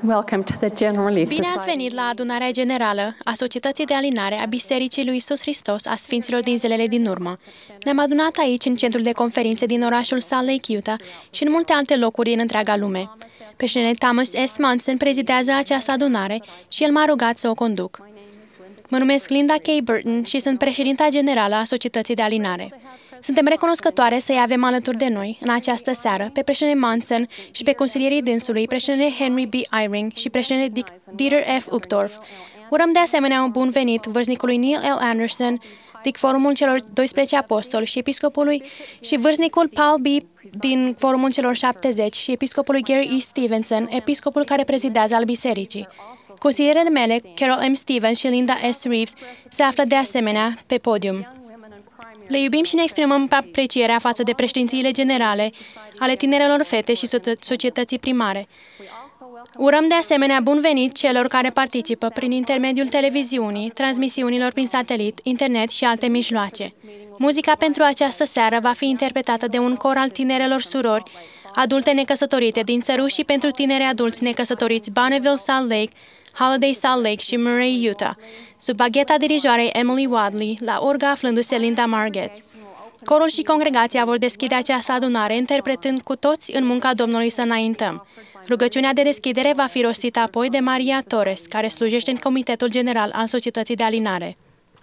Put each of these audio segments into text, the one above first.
Welcome to the General Relief Bine ați Society. venit la adunarea generală a Societății de Alinare a Bisericii lui Iisus Hristos a Sfinților din zilele din urmă. Ne-am adunat aici, în centrul de conferințe din orașul Salt Lake, Utah și în multe alte locuri din întreaga lume. Președintele Thomas S. Monson prezidează această adunare și el m-a rugat să o conduc. Mă numesc Linda K. Burton și sunt președinta generală a Societății de Alinare. Suntem recunoscătoare să-i avem alături de noi, în această seară, pe președintele Monson și pe consilierii dânsului, președintele Henry B. Eyring și președintele Dieter F. Uchtdorf. Urăm de asemenea un bun venit vârstnicului Neil L. Anderson, din Forumul celor 12 Apostoli și episcopului și vârstnicul Paul B. din Forumul celor 70 și episcopului Gary E. Stevenson, episcopul care prezidează al bisericii. Consilierele mele, Carol M. Stevens și Linda S. Reeves, se află de asemenea pe podium. Le iubim și ne exprimăm aprecierea față de președințiile generale ale tinerelor fete și societății primare. Urăm de asemenea bun venit celor care participă prin intermediul televiziunii, transmisiunilor prin satelit, internet și alte mijloace. Muzica pentru această seară va fi interpretată de un cor al tinerelor surori adulte necăsătorite din țărușii pentru tineri adulți necăsătoriți Bonneville Salt Lake, Holiday Salt Lake și Murray, Utah, sub bagheta dirijoarei Emily Wadley, la orga aflându-se Linda Margetts. Corul și congregația vor deschide această adunare interpretând cu toți în munca Domnului să înaintăm. Rugăciunea de deschidere va fi rostită apoi de Maria Torres, care slujește în Comitetul General al Societății de Alinare.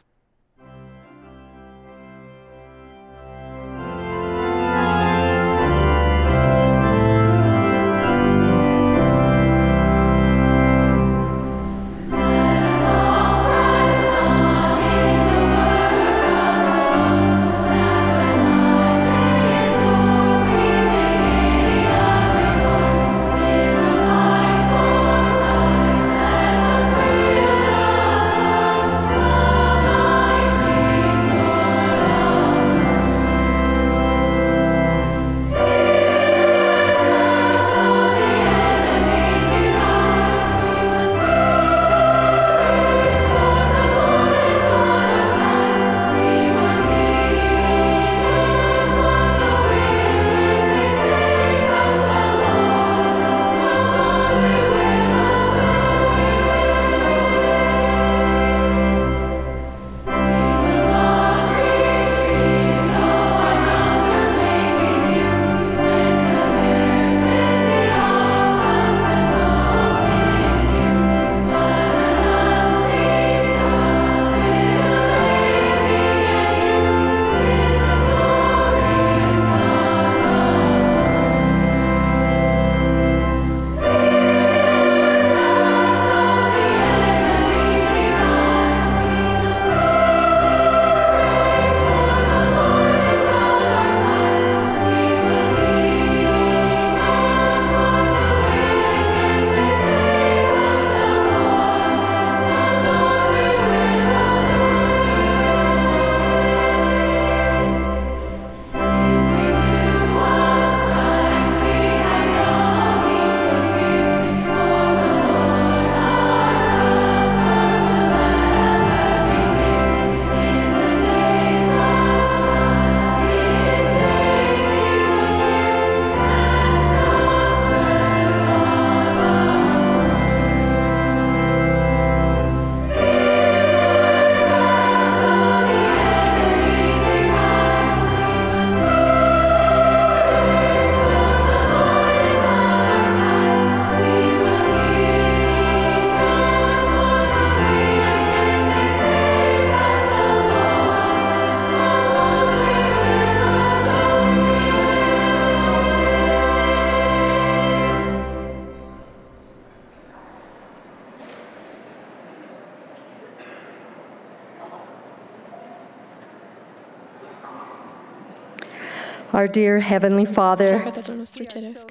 Our dear Heavenly Father, Tatăl nostru ceresc,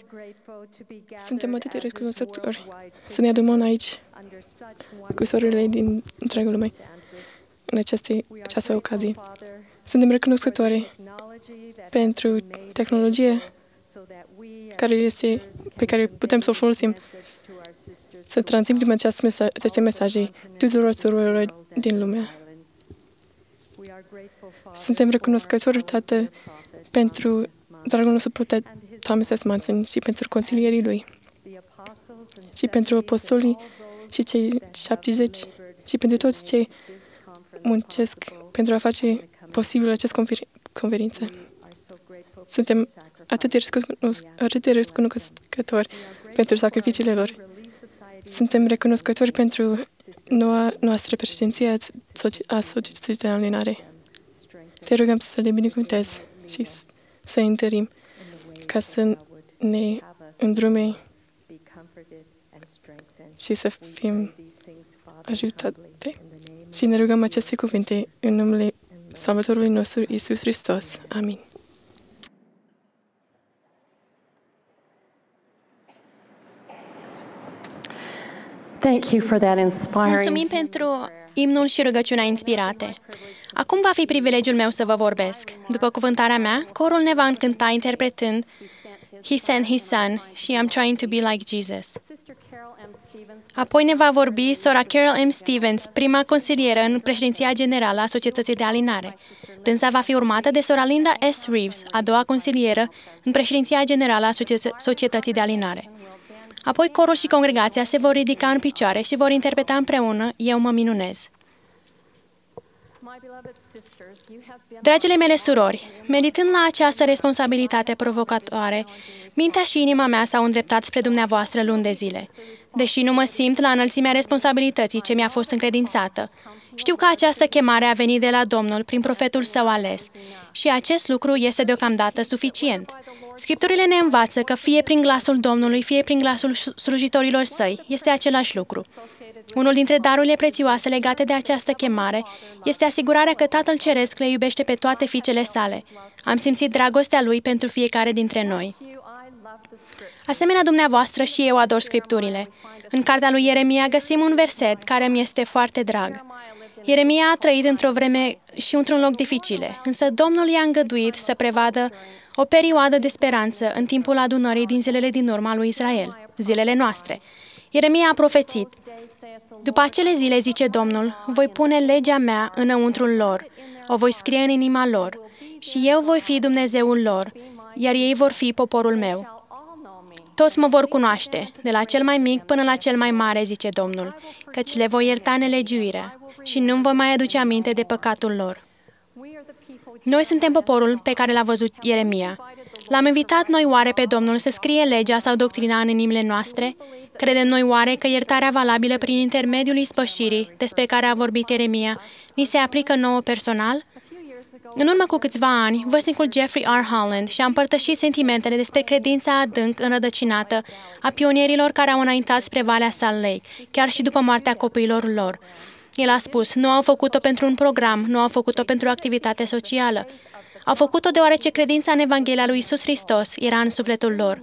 suntem atât de recunoscători să ne adunăm aici cu surorile din întreaga lume în această ocazie. Suntem recunoscători pentru tehnologie pe care putem să o folosim să transmitem aceste mesaje tuturor surorilor din lume. Suntem recunoscători, Tată, pentru dragul nostru protect Thomas S. Monson și pentru consilierii lui, și pentru apostolii și cei 70 și pentru toți cei muncesc pentru a face posibil această conferință. Suntem atât de recunoscători pentru sacrificiile lor. Suntem recunoscători pentru noastră președinție a societății de alinare. Te rugăm să le binecuvântezi și să întărim ca să ne îndrume și să fim ajutate. Și ne rugăm aceste cuvinte în numele Salvatorului nostru, Iisus Hristos. Amin. Thank you for that inspiring. Mulțumim pentru imnul și rugăciunea inspirate. Acum va fi privilegiul meu să vă vorbesc. După cuvântarea mea, corul ne va încânta interpretând He sent His Son și I'm trying to be like Jesus. Apoi ne va vorbi sora Carol M. Stevens, prima consilieră în președinția generală a Societății de Alinare. Dânsa va fi urmată de sora Linda S. Reeves, a doua consilieră în președinția generală a Societății de Alinare. Apoi corul și congregația se vor ridica în picioare și vor interpreta împreună Eu mă minunez. Dragile mele surori, meditând la această responsabilitate provocatoare, mintea și inima mea s-au îndreptat spre dumneavoastră luni de zile. Deși nu mă simt la înălțimea responsabilității ce mi-a fost încredințată, știu că această chemare a venit de la Domnul prin profetul său ales și acest lucru este deocamdată suficient. Scripturile ne învață că fie prin glasul Domnului, fie prin glasul slujitorilor săi, este același lucru. Unul dintre darurile prețioase legate de această chemare este asigurarea că Tatăl Ceresc le iubește pe toate fiicele sale. Am simțit dragostea Lui pentru fiecare dintre noi. Asemenea dumneavoastră și eu ador Scripturile. În cartea lui Ieremia găsim un verset care mi este foarte drag. Ieremia a trăit într-o vreme și într-un loc dificile, însă Domnul i-a îngăduit să prevadă o perioadă de speranță în timpul adunării din zilele din urma lui Israel, zilele noastre. Ieremia a profețit: După acele zile, zice Domnul, voi pune legea mea înăuntrul lor, o voi scrie în inima lor, și eu voi fi Dumnezeul lor, iar ei vor fi poporul meu. Toți mă vor cunoaște, de la cel mai mic până la cel mai mare, zice Domnul, căci le voi ierta nelegiuirea și nu-mi voi mai aduce aminte de păcatul lor. Noi suntem poporul pe care l-a văzut Ieremia. L-am invitat noi oare pe Domnul să scrie legea sau doctrina în inimile noastre? Credem noi oare că iertarea valabilă prin intermediul ispășirii, despre care a vorbit Ieremia, ni se aplică nouă personal? În urmă cu câțiva ani, vărsnicul Jeffrey R. Holland și-a împărtășit sentimentele despre credința adânc înrădăcinată a pionierilor care au înaintat spre Valea Salt Lake, chiar și după moartea copiilor lor. El a spus, nu au făcut-o pentru un program, nu au făcut-o pentru o activitate socială. Au făcut-o deoarece credința în Evanghelia lui Iisus Hristos era în sufletul lor.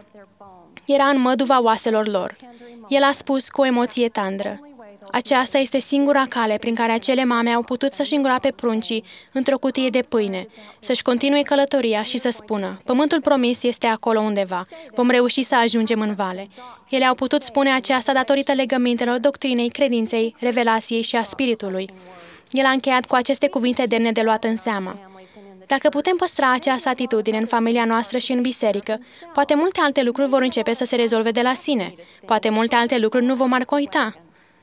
Era în măduva oaselor lor. El a spus cu o emoție tandră: aceasta este singura cale prin care acele mame au putut să-și îngroape pruncii într-o cutie de pâine, să-și continue călătoria și să spună: pământul promis este acolo undeva, vom reuși să ajungem în vale. Ele au putut spune aceasta datorită legămintelor doctrinei, credinței, revelației și a Spiritului. El a încheiat cu aceste cuvinte demne de luat în seamă: dacă putem păstra această atitudine în familia noastră și în biserică, poate multe alte lucruri vor începe să se rezolve de la sine. Poate multe alte lucruri nu vom mai uita.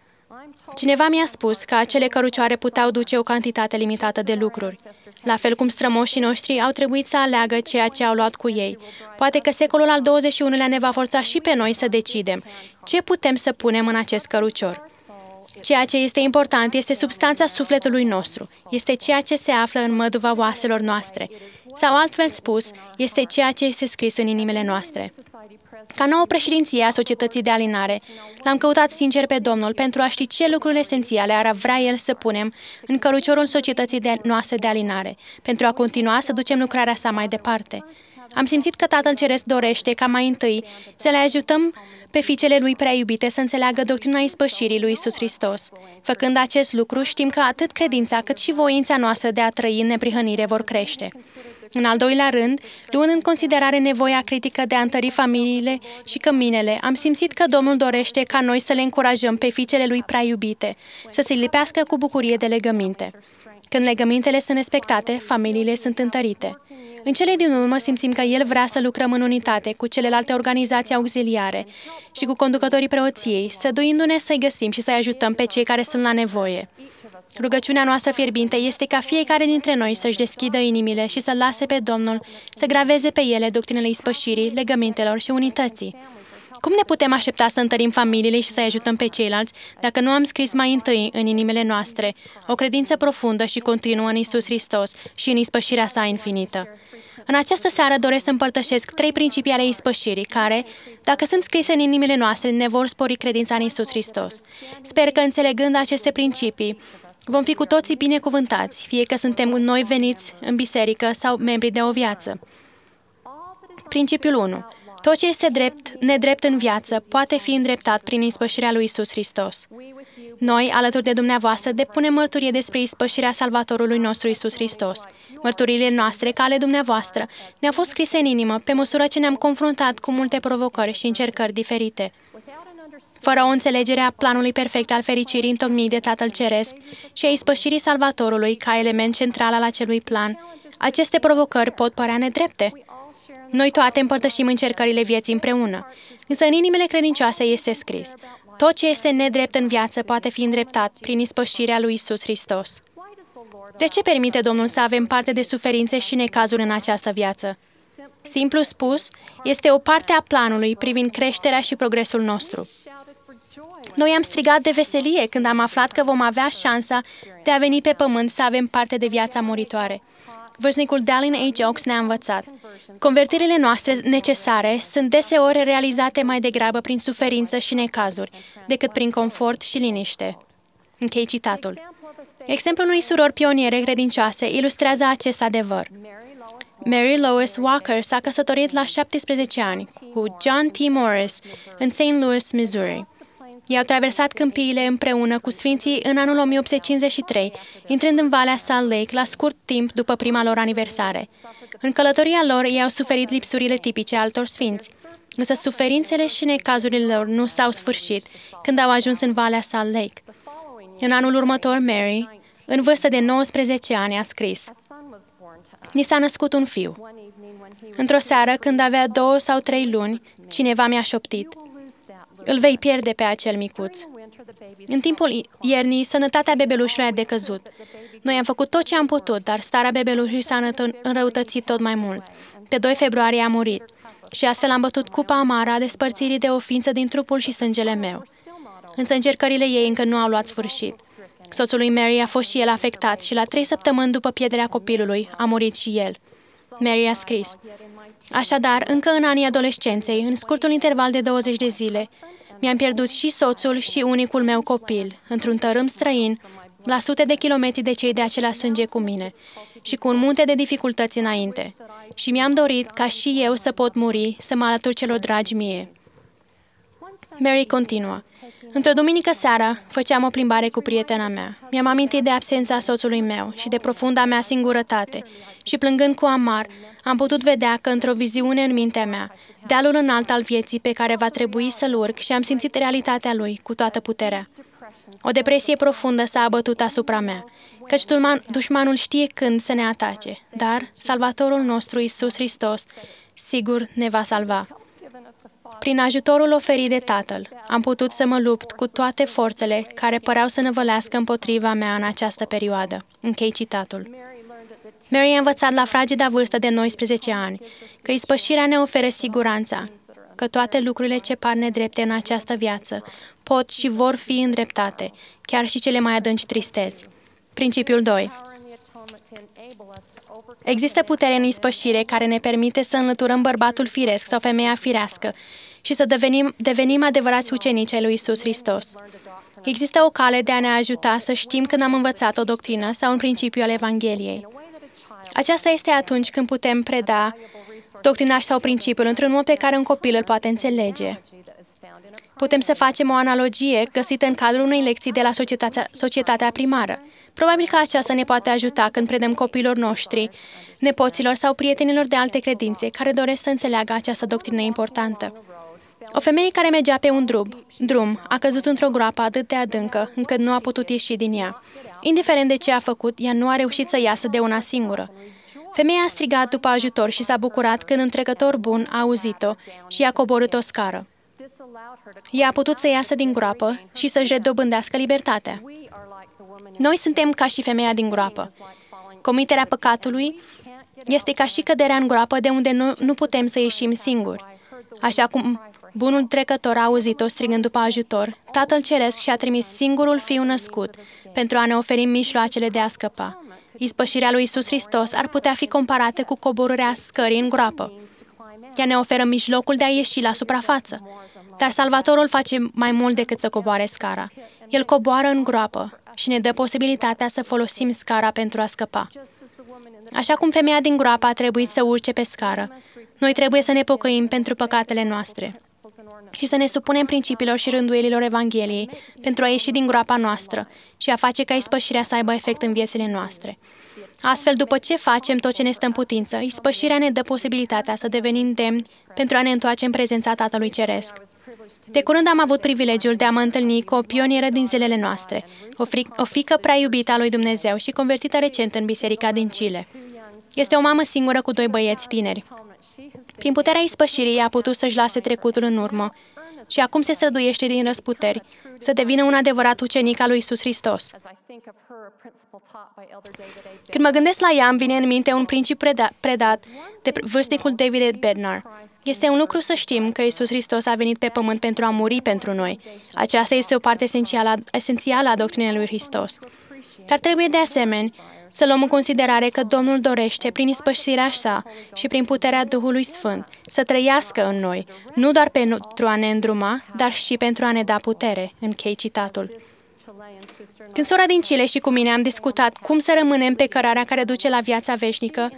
Cineva mi-a spus că acele cărucioare puteau duce o cantitate limitată de lucruri. La fel cum strămoșii noștri au trebuit să aleagă ceea ce au luat cu ei. Poate că secolul al XXI-lea ne va forța și pe noi să decidem ce putem să punem în acest cărucior. Ceea ce este important este substanța sufletului nostru, este ceea ce se află în măduva oaselor noastre, sau altfel spus, este ceea ce este scris în inimile noastre. Ca nouă președinție a Societății de Alinare, l-am căutat sincer pe Domnul pentru a ști ce lucruri esențiale ar vrea El să punem în căruciorul Societății noastre de Alinare, pentru a continua să ducem lucrarea sa mai departe. Am simțit că Tatăl Ceresc dorește ca mai întâi să le ajutăm pe fiicele Lui prea iubite să înțeleagă doctrina ispășirii lui Iisus Hristos. Făcând acest lucru, știm că atât credința cât și voința noastră de a trăi în neprihănire vor crește. În al doilea rând, luând în considerare nevoia critică de a întări familiile și căminele, am simțit că Domnul dorește ca noi să le încurajăm pe fiicele Lui prea iubite, să se lipească cu bucurie de legăminte. Când legămintele sunt respectate, familiile sunt întărite. În cele din urmă simțim că El vrea să lucrăm în unitate cu celelalte organizații auxiliare și cu conducătorii preoției, săduindu-ne să-i găsim și să-i ajutăm pe cei care sunt la nevoie. Rugăciunea noastră fierbinte este ca fiecare dintre noi să-și deschidă inimile și să lase pe Domnul să graveze pe ele doctrinele ispășirii, legămintelor și unității. Cum ne putem aștepta să întărim familiile și să-i ajutăm pe ceilalți dacă nu am scris mai întâi în inimile noastre o credință profundă și continuă în Iisus Hristos și în ispășirea sa infinită? În această seară doresc să împărtășesc 3 principii ale ispășirii care, dacă sunt scrise în inimile noastre, ne vor spori credința în Iisus Hristos. Sper că, înțelegând aceste principii, vom fi cu toții binecuvântați, fie că suntem noi veniți în biserică sau membri de o viață. Principiul 1. Tot ce este nedrept în viață poate fi îndreptat prin ispășirea lui Iisus Hristos. Noi, alături de dumneavoastră, depunem mărturie despre ispășirea Salvatorului nostru Iisus Hristos. Mărturiile noastre, ca ale dumneavoastră, ne-au fost scrise în inimă pe măsură ce ne-am confruntat cu multe provocări și încercări diferite. Fără o înțelegere a planului perfect al fericirii întocmit de Tatăl Ceresc și a ispășirii Salvatorului ca element central al acelui plan, aceste provocări pot părea nedrepte. Noi toate împărtășim încercările vieții împreună, însă în inimile credincioase este scris: tot ce este nedrept în viață poate fi îndreptat prin ispășirea lui Iisus Hristos. De ce permite Domnul să avem parte de suferințe și necazuri în această viață? Simplu spus, este o parte a planului privind creșterea și progresul nostru. Noi am strigat de veselie când am aflat că vom avea șansa de a veni pe pământ să avem parte de viața muritoare. Vârstnicul Dallin H. Oaks ne-a învățat: convertirile noastre necesare sunt deseori realizate mai degrabă prin suferință și necazuri, decât prin confort și liniște. Închei citatul. Exemplul unei surori pioniere credincioase ilustrează acest adevăr. Mary Lois Walker s-a căsătorit la 17 ani cu John T. Morris în St. Louis, Missouri. Ei au traversat câmpiile împreună cu sfinții în anul 1853, intrând în Valea Salt Lake la scurt timp după prima lor aniversare. În călătoria lor, ei au suferit lipsurile tipice altor sfinți, însă suferințele și necazurile lor nu s-au sfârșit când au ajuns în Valea Salt Lake. În anul următor, Mary, în vârstă de 19 ani, a scris: ni s-a născut un fiu. Într-o seară, când avea 2 sau 3 luni, cineva mi-a șoptit: îl vei pierde pe acel micuț. În timpul iernii, sănătatea bebelușului a decăzut. Noi am făcut tot ce am putut, dar starea bebelușului s-a înrăutățit tot mai mult. Pe 2 februarie a murit și astfel am bătut cupa amară a despărțirii de o ființă din trupul și sângele meu. Însă încercările ei încă nu au luat sfârșit. Soțul lui Mary a fost și el afectat și la 3 săptămâni după pierderea copilului a murit și el. Mary a scris: așadar, încă în anii adolescenței, în scurtul interval de 20 de zile, mi-am pierdut și soțul și unicul meu copil, într-un tărâm străin, la sute de kilometri de cei de același sânge cu mine și cu un munte de dificultăți înainte. Și mi-am dorit ca și eu să pot muri, să mă alătur celor dragi mie. Mary continuă: într-o duminică seara, făceam o plimbare cu prietena mea. Mi-am amintit de absența soțului meu și de profunda mea singurătate și, plângând cu amar, am putut vedea că, într-o viziune în mintea mea, dealul înalt al vieții pe care va trebui să-l urc, și am simțit realitatea lui cu toată puterea. O depresie profundă s-a abătut asupra mea, căci dușmanul știe când să ne atace, dar Salvatorul nostru, Iisus Hristos, sigur ne va salva. Prin ajutorul oferit de Tatăl, am putut să mă lupt cu toate forțele care păreau să năvălească împotriva mea în această perioadă. Închei citatul. Mary a învățat la frageda vârstă de 19 ani că ispășirea ne oferă siguranța, că toate lucrurile ce par nedrepte în această viață pot și vor fi îndreptate, chiar și cele mai adânci tristeți. Principiul 2. Există putere în ispășire care ne permite să înlăturăm bărbatul firesc sau femeia firească și să devenim adevărați ucenici ai lui Iisus Hristos. Există o cale de a ne ajuta să știm când am învățat o doctrină sau un principiu al Evangheliei. Aceasta este atunci când putem preda doctrina sau principiul într-un mod pe care un copil îl poate înțelege. Putem să facem o analogie găsită în cadrul unei lecții de la societatea primară. Probabil că aceasta ne poate ajuta când predăm copiilor noștri, nepoților sau prietenilor de alte credințe care doresc să înțeleagă această doctrină importantă. O femeie care mergea pe un drum a căzut într-o groapă atât de adâncă încât nu a putut ieși din ea. Indiferent de ce a făcut, ea nu a reușit să iasă de una singură. Femeia a strigat după ajutor și s-a bucurat când un trecător bun a auzit-o și i-a coborât o scară. Ea a putut să iasă din groapă și să-și redobândească libertatea. Noi suntem ca și femeia din groapă. Comiterea păcatului este ca și căderea în groapă de unde nu putem să ieșim singuri. Așa cum bunul trecător a auzit-o strigând după ajutor, Tatăl Ceresc și-a trimis singurul Fiu născut pentru a ne oferi mijloacele de a scăpa. Ispășirea lui Iisus Hristos ar putea fi comparată cu coborârea scării în groapă. Ea ne oferă mijlocul de a ieși la suprafață. Dar Salvatorul face mai mult decât să coboare scara. El coboară în groapă și ne dă posibilitatea să folosim scara pentru a scăpa. Așa cum femeia din groapă a trebuit să urce pe scară, noi trebuie să ne pocăim pentru păcatele noastre și să ne supunem principiilor și rânduielilor Evangheliei pentru a ieși din groapa noastră și a face ca ispășirea să aibă efect în viețile noastre. Astfel, după ce facem tot ce ne stă în putință, ispășirea ne dă posibilitatea să devenim demni pentru a ne întoarce în prezența Tatălui Ceresc. De curând am avut privilegiul de a mă întâlni cu o pionieră din zilele noastre, o fiică prea iubită a lui Dumnezeu și convertită recent în biserica din Chile. Este o mamă singură cu 2 băieți tineri. Prin puterea ispășirii, ea a putut să-și lase trecutul în urmă și acum se străduiește din răsputeri să devină un adevărat ucenic al lui Iisus Hristos. Când mă gândesc la ea, îmi vine în minte un principiu predat de vârstnicul David Bednar. Este un lucru să știm că Iisus Hristos a venit pe pământ pentru a muri pentru noi. Aceasta este o parte esențială a doctrinei lui Hristos. Dar trebuie de asemenea să luăm în considerare că Domnul dorește, prin ispășirea sa și prin puterea Duhului Sfânt, să trăiască în noi, nu doar pentru a ne îndruma, dar și pentru a ne da putere. Închei citatul. Când sora din Chile și cu mine am discutat cum să rămânem pe cărarea care duce la viața veșnică,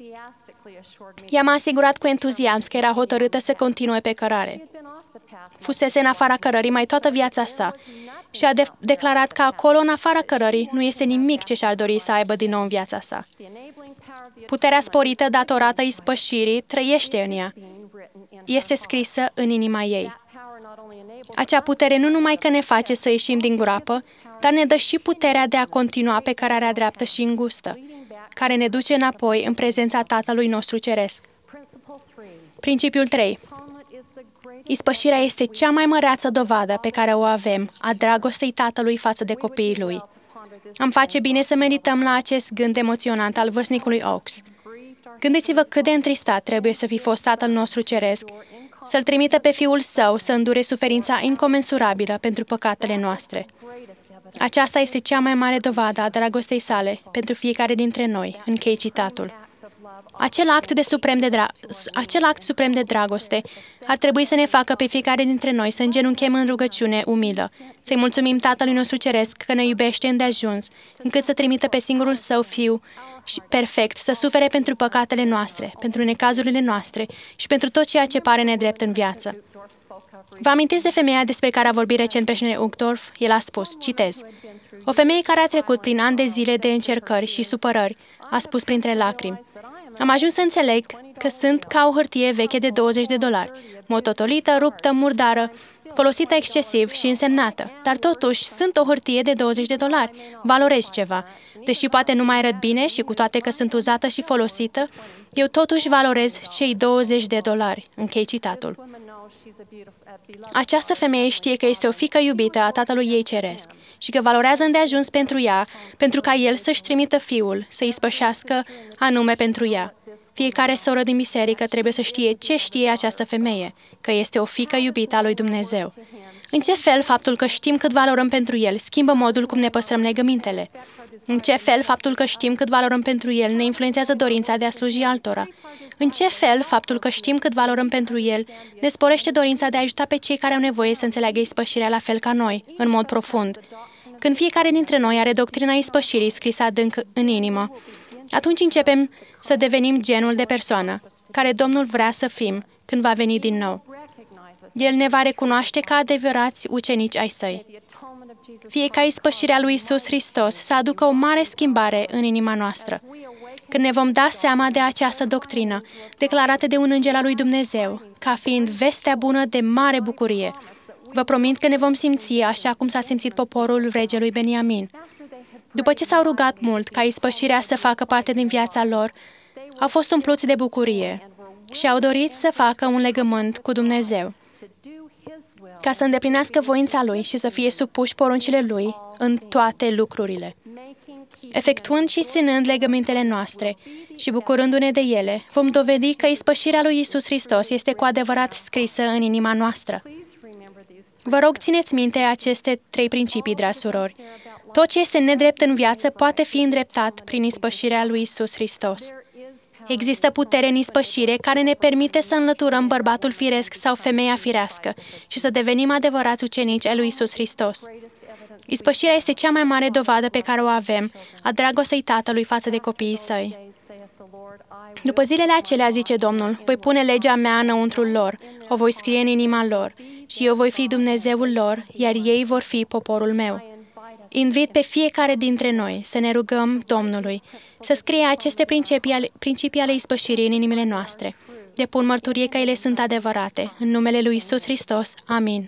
ea m-a asigurat cu entuziasm că era hotărâtă să continue pe cărare. Fusese în afara cărării mai toată viața sa și a declarat că acolo, în afara cărării, nu este nimic ce și-ar dori să aibă din nou în viața sa. Puterea sporită datorată ispășirii trăiește în ea. Este scrisă în inima ei. Acea putere nu numai că ne face să ieșim din groapă, dar ne dă și puterea de a continua pe cărarea dreaptă și îngustă, care ne duce înapoi în prezența Tatălui nostru Ceresc. Principiul 3. Ispășirea este cea mai măreață dovadă pe care o avem a dragostei Tatălui față de copiii Lui. Am face bine să medităm la acest gând emoționant al vârstnicului Oaks. Gândiți-vă cât de întristat trebuie să fi fost Tatăl nostru Ceresc să-L trimită pe Fiul Său să îndure suferința incomensurabilă pentru păcatele noastre. Aceasta este cea mai mare dovadă a dragostei sale pentru fiecare dintre noi. Închei citatul. Acel act suprem de dragoste ar trebui să ne facă pe fiecare dintre noi să îngenunchem în rugăciune umilă, să-i mulțumim Tatălui nostru Ceresc că ne iubește îndeajuns, încât să trimită pe singurul Său Fiu perfect să sufere pentru păcatele noastre, pentru necazurile noastre și pentru tot ceea ce pare nedrept în viață. Vă amintiți de femeia despre care a vorbit recent președintele Uchtdorf? El a spus, citez, o femeie care a trecut prin ani de zile de încercări și supărări, a spus printre lacrimi, am ajuns să înțeleg că sunt ca o hârtie veche de $20, mototolită, ruptă, murdară, folosită excesiv și însemnată, dar totuși sunt o hârtie de $20, valorez ceva. Deși poate nu mai arăt bine și cu toate că sunt uzată și folosită, eu totuși valorez cei $20. Închei citatul. Această femeie știe că este o fiică iubită a Tatălui ei Ceresc și că valorează îndeajuns pentru ea, pentru ca El să-și trimită Fiul, să ispășească anume pentru ea. Fiecare soră din biserică trebuie să știe ce știe această femeie, că este o fiică iubită a lui Dumnezeu. În ce fel faptul că știm cât valorăm pentru El schimbă modul cum ne păstrăm legămintele? În ce fel faptul că știm cât valorăm pentru El ne influențează dorința de a sluji altora? În ce fel faptul că știm cât valorăm pentru El ne sporește dorința de a ajuta pe cei care au nevoie să înțeleagă ispășirea la fel ca noi, în mod profund? Când fiecare dintre noi are doctrina ispășirii scrisă adânc în inimă, atunci începem să devenim genul de persoană care Domnul vrea să fim când va veni din nou. El ne va recunoaște ca adevărați ucenici ai Săi. Fie ca ispășirea lui Iisus Hristos să aducă o mare schimbare în inima noastră. Când ne vom da seama de această doctrină, declarată de un înger al lui Dumnezeu, ca fiind vestea bună de mare bucurie, vă promit că ne vom simți așa cum s-a simțit poporul regelui Beniamin. După ce s-au rugat mult ca ispășirea să facă parte din viața lor, au fost umpluți de bucurie și au dorit să facă un legământ cu Dumnezeu, ca să îndeplinească voința Lui și să fie supuși poruncile Lui în toate lucrurile. Efectuând și ținând legămintele noastre și bucurându-ne de ele, vom dovedi că ispășirea lui Iisus Hristos este cu adevărat scrisă în inima noastră. Vă rog, țineți minte aceste 3 principii, dragi surori. Tot ce este nedrept în viață poate fi îndreptat prin ispășirea lui Iisus Hristos. Există putere în ispășire care ne permite să înlăturăm bărbatul firesc sau femeia firească și să devenim adevărați ucenici ai lui Iisus Hristos. Ispășirea este cea mai mare dovadă pe care o avem a dragostei Tatălui față de copiii Săi. După zilele acelea, zice Domnul, voi pune legea mea înăuntrul lor, o voi scrie în inima lor și eu voi fi Dumnezeul lor, iar ei vor fi poporul meu. Invit pe fiecare dintre noi să ne rugăm Domnului să scrie aceste principii ale ispășirii în inimile noastre. Depun mărturie că ele sunt adevărate. În numele lui Iisus Hristos. Amin.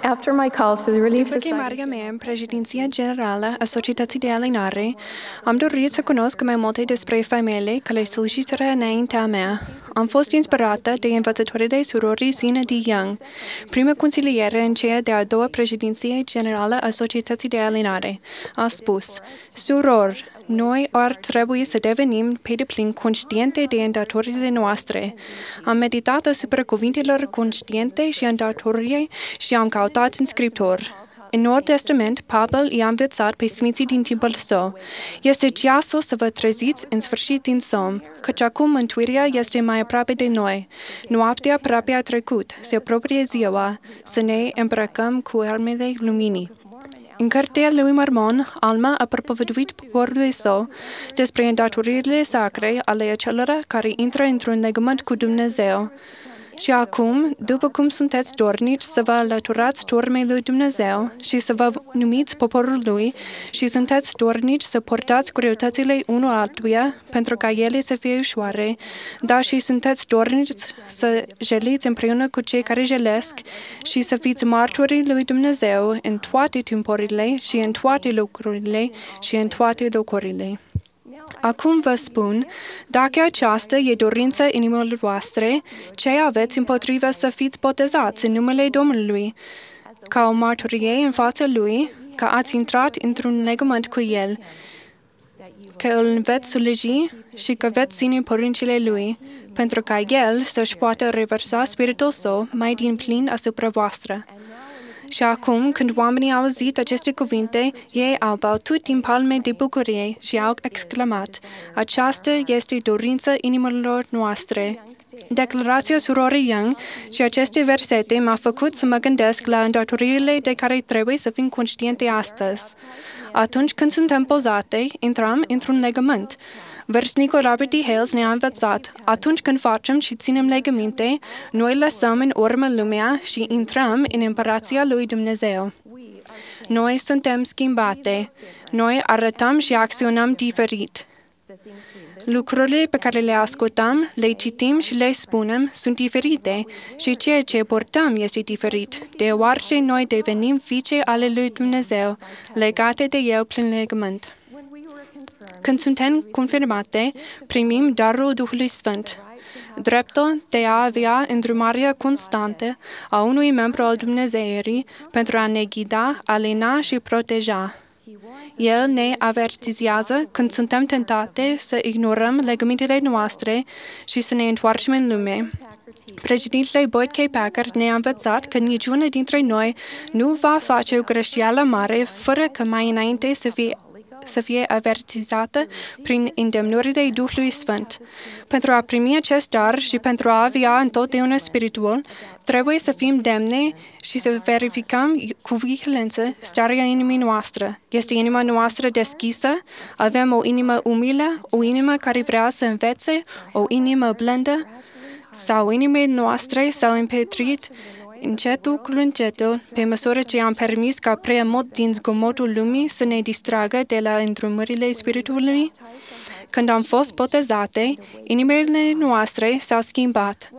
After my call to the Relief După chemarea mea în președinția generală a Societății de Alinare, am dorit să cunosc mai multe despre femeile care slujiseră înaintea mea. Am fost inspirată de învățătorile surorii Zina D. Young, prima consiliere în cea de-a doua președinție generală a Societății de Alinare. A spus: "Surori, noi ar trebui să devenim pe deplin conștiente de îndatoririle noastre." Am meditat asupra cuvintelor conștiente și îndatorie și am căutat în Scriptur. În Noul Testament, Pavel i-a învățat pe sfinții din timpul său: "Este ceasul să vă treziți în sfârșit din somn, căci acum mântuirea este mai aproape de noi. Noaptea aproape a trecut, se apropie ziua, să ne îmbrăcăm cu armele luminii." În cartea lui Mormon, Alma a propovăduit poporului său despre îndatoririle sacre ale acelora care intră într-un legământ cu Dumnezeu. Și acum, după cum sunteți dornici să vă alăturați turmei lui Dumnezeu și să vă numiți poporul lui și sunteți dornici să portați greutățile unul altuia pentru ca ele să fie ușoare, dar și sunteți dornici să jeliți împreună cu cei care jelesc și să fiți martorii lui Dumnezeu în toate timpurile și în toate lucrurile și în toate locurile. Acum vă spun, dacă aceasta e dorința inimilor voastre, ce aveți împotriva să fiți botezați în numele Domnului, ca o martorie în fața Lui, că ați intrat într-un legământ cu El, că îl veți sluji și că veți ține poruncile Lui, pentru ca El să-și poată reversa spiritul Său mai din plin asupra voastră. Și acum, când oamenii au auzit aceste cuvinte, ei au bătut din palme de bucurie și au exclamat: "Aceasta este dorința inimilor noastre." Declarația surorii Young și aceste versete m-au făcut să mă gândesc la îndatoririle de care trebuie să fim conștiente astăzi. Atunci când suntem pozate, intrăm într-un legământ. Vârstnicul Robert D. Hales ne-a învățat: atunci când facem și ținem legăminte, noi lăsăm în urmă lumea și intrăm în împărația lui Dumnezeu. Noi suntem schimbate. Noi arătăm și acționăm diferit. Lucrurile pe care le ascultăm, le citim și le spunem sunt diferite și ceea ce purtăm este diferit, deoarece noi devenim fiice ale lui Dumnezeu, legate de El prin legământ. Când suntem confirmate, primim darul Duhului Sfânt, dreptul de a avea îndrumarea constantă a unui membru al Dumnezeirii pentru a ne ghida, alina și proteja. El ne avertizează când suntem tentate să ignorăm legămintele noastre și să ne întoarcem în lume. Președintele Boyd K. Packer ne-a învățat că niciuna dintre noi nu va face o greșeală mare fără că mai înainte să fie avertizată prin îndemnurile Duhului Sfânt. Pentru a primi acest dar și pentru a avea întotdeauna spiritul, trebuie să fim demne și să verificăm cu vigilență starea inimii noastre. Este inima noastră deschisă? Avem o inimă umilă? O inimă care vrea să învețe? O inimă blândă? Sau inimile noastre s-au împetrit încetul cu încetul, pe măsură ce am permis ca prea mult din zgomotul lumii să ne distragă de la îndrumările Spiritului? Când am fost botezate, inimile noastre s-au schimbat.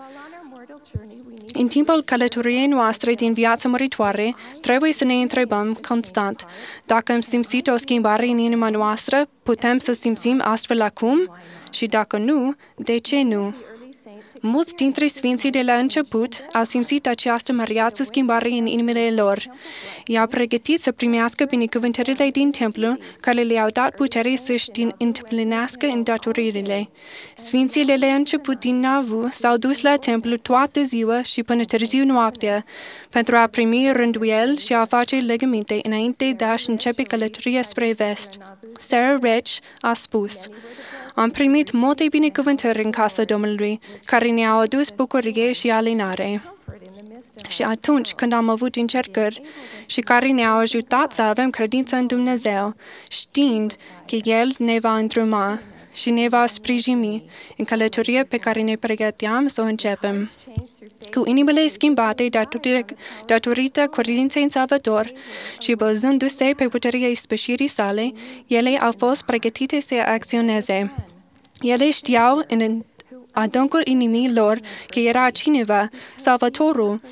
În timpul călătoriei noastre din viața muritoare, trebuie să ne întrebăm constant: dacă am simțit o schimbare în inima noastră, putem să simțim astfel acum? Și dacă nu, de ce nu? Mulți dintre sfinții de la început au simțit această măreață schimbare în inimile lor. I-au pregătit să primească binecuvântările din templu, care le-au dat putere să-și îndeplinească îndatoririle. Sfinții de la început din Nauvoo s-au dus la templu toată ziua și până târziu noaptea, pentru a primi rânduieli și a face legăminte înainte de a-și începe călătoria spre vest. Sarah Rich a spus: "Am primit multe binecuvântări în casa Domnului, care ne-au adus bucurie și alinare. Și atunci când am avut încercări și care ne-au ajutat să avem credință în Dumnezeu, știind că El ne va îndruma și ne va sprijini în călătoria pe care ne pregăteam să o începem. Cu inimile schimbate datorită credinței în Salvador și bazându-se pe puterea ispășirii sale, ele au fost pregătite să acționeze. Ele știau în adâncul inimii lor că era cineva, Salvatorul,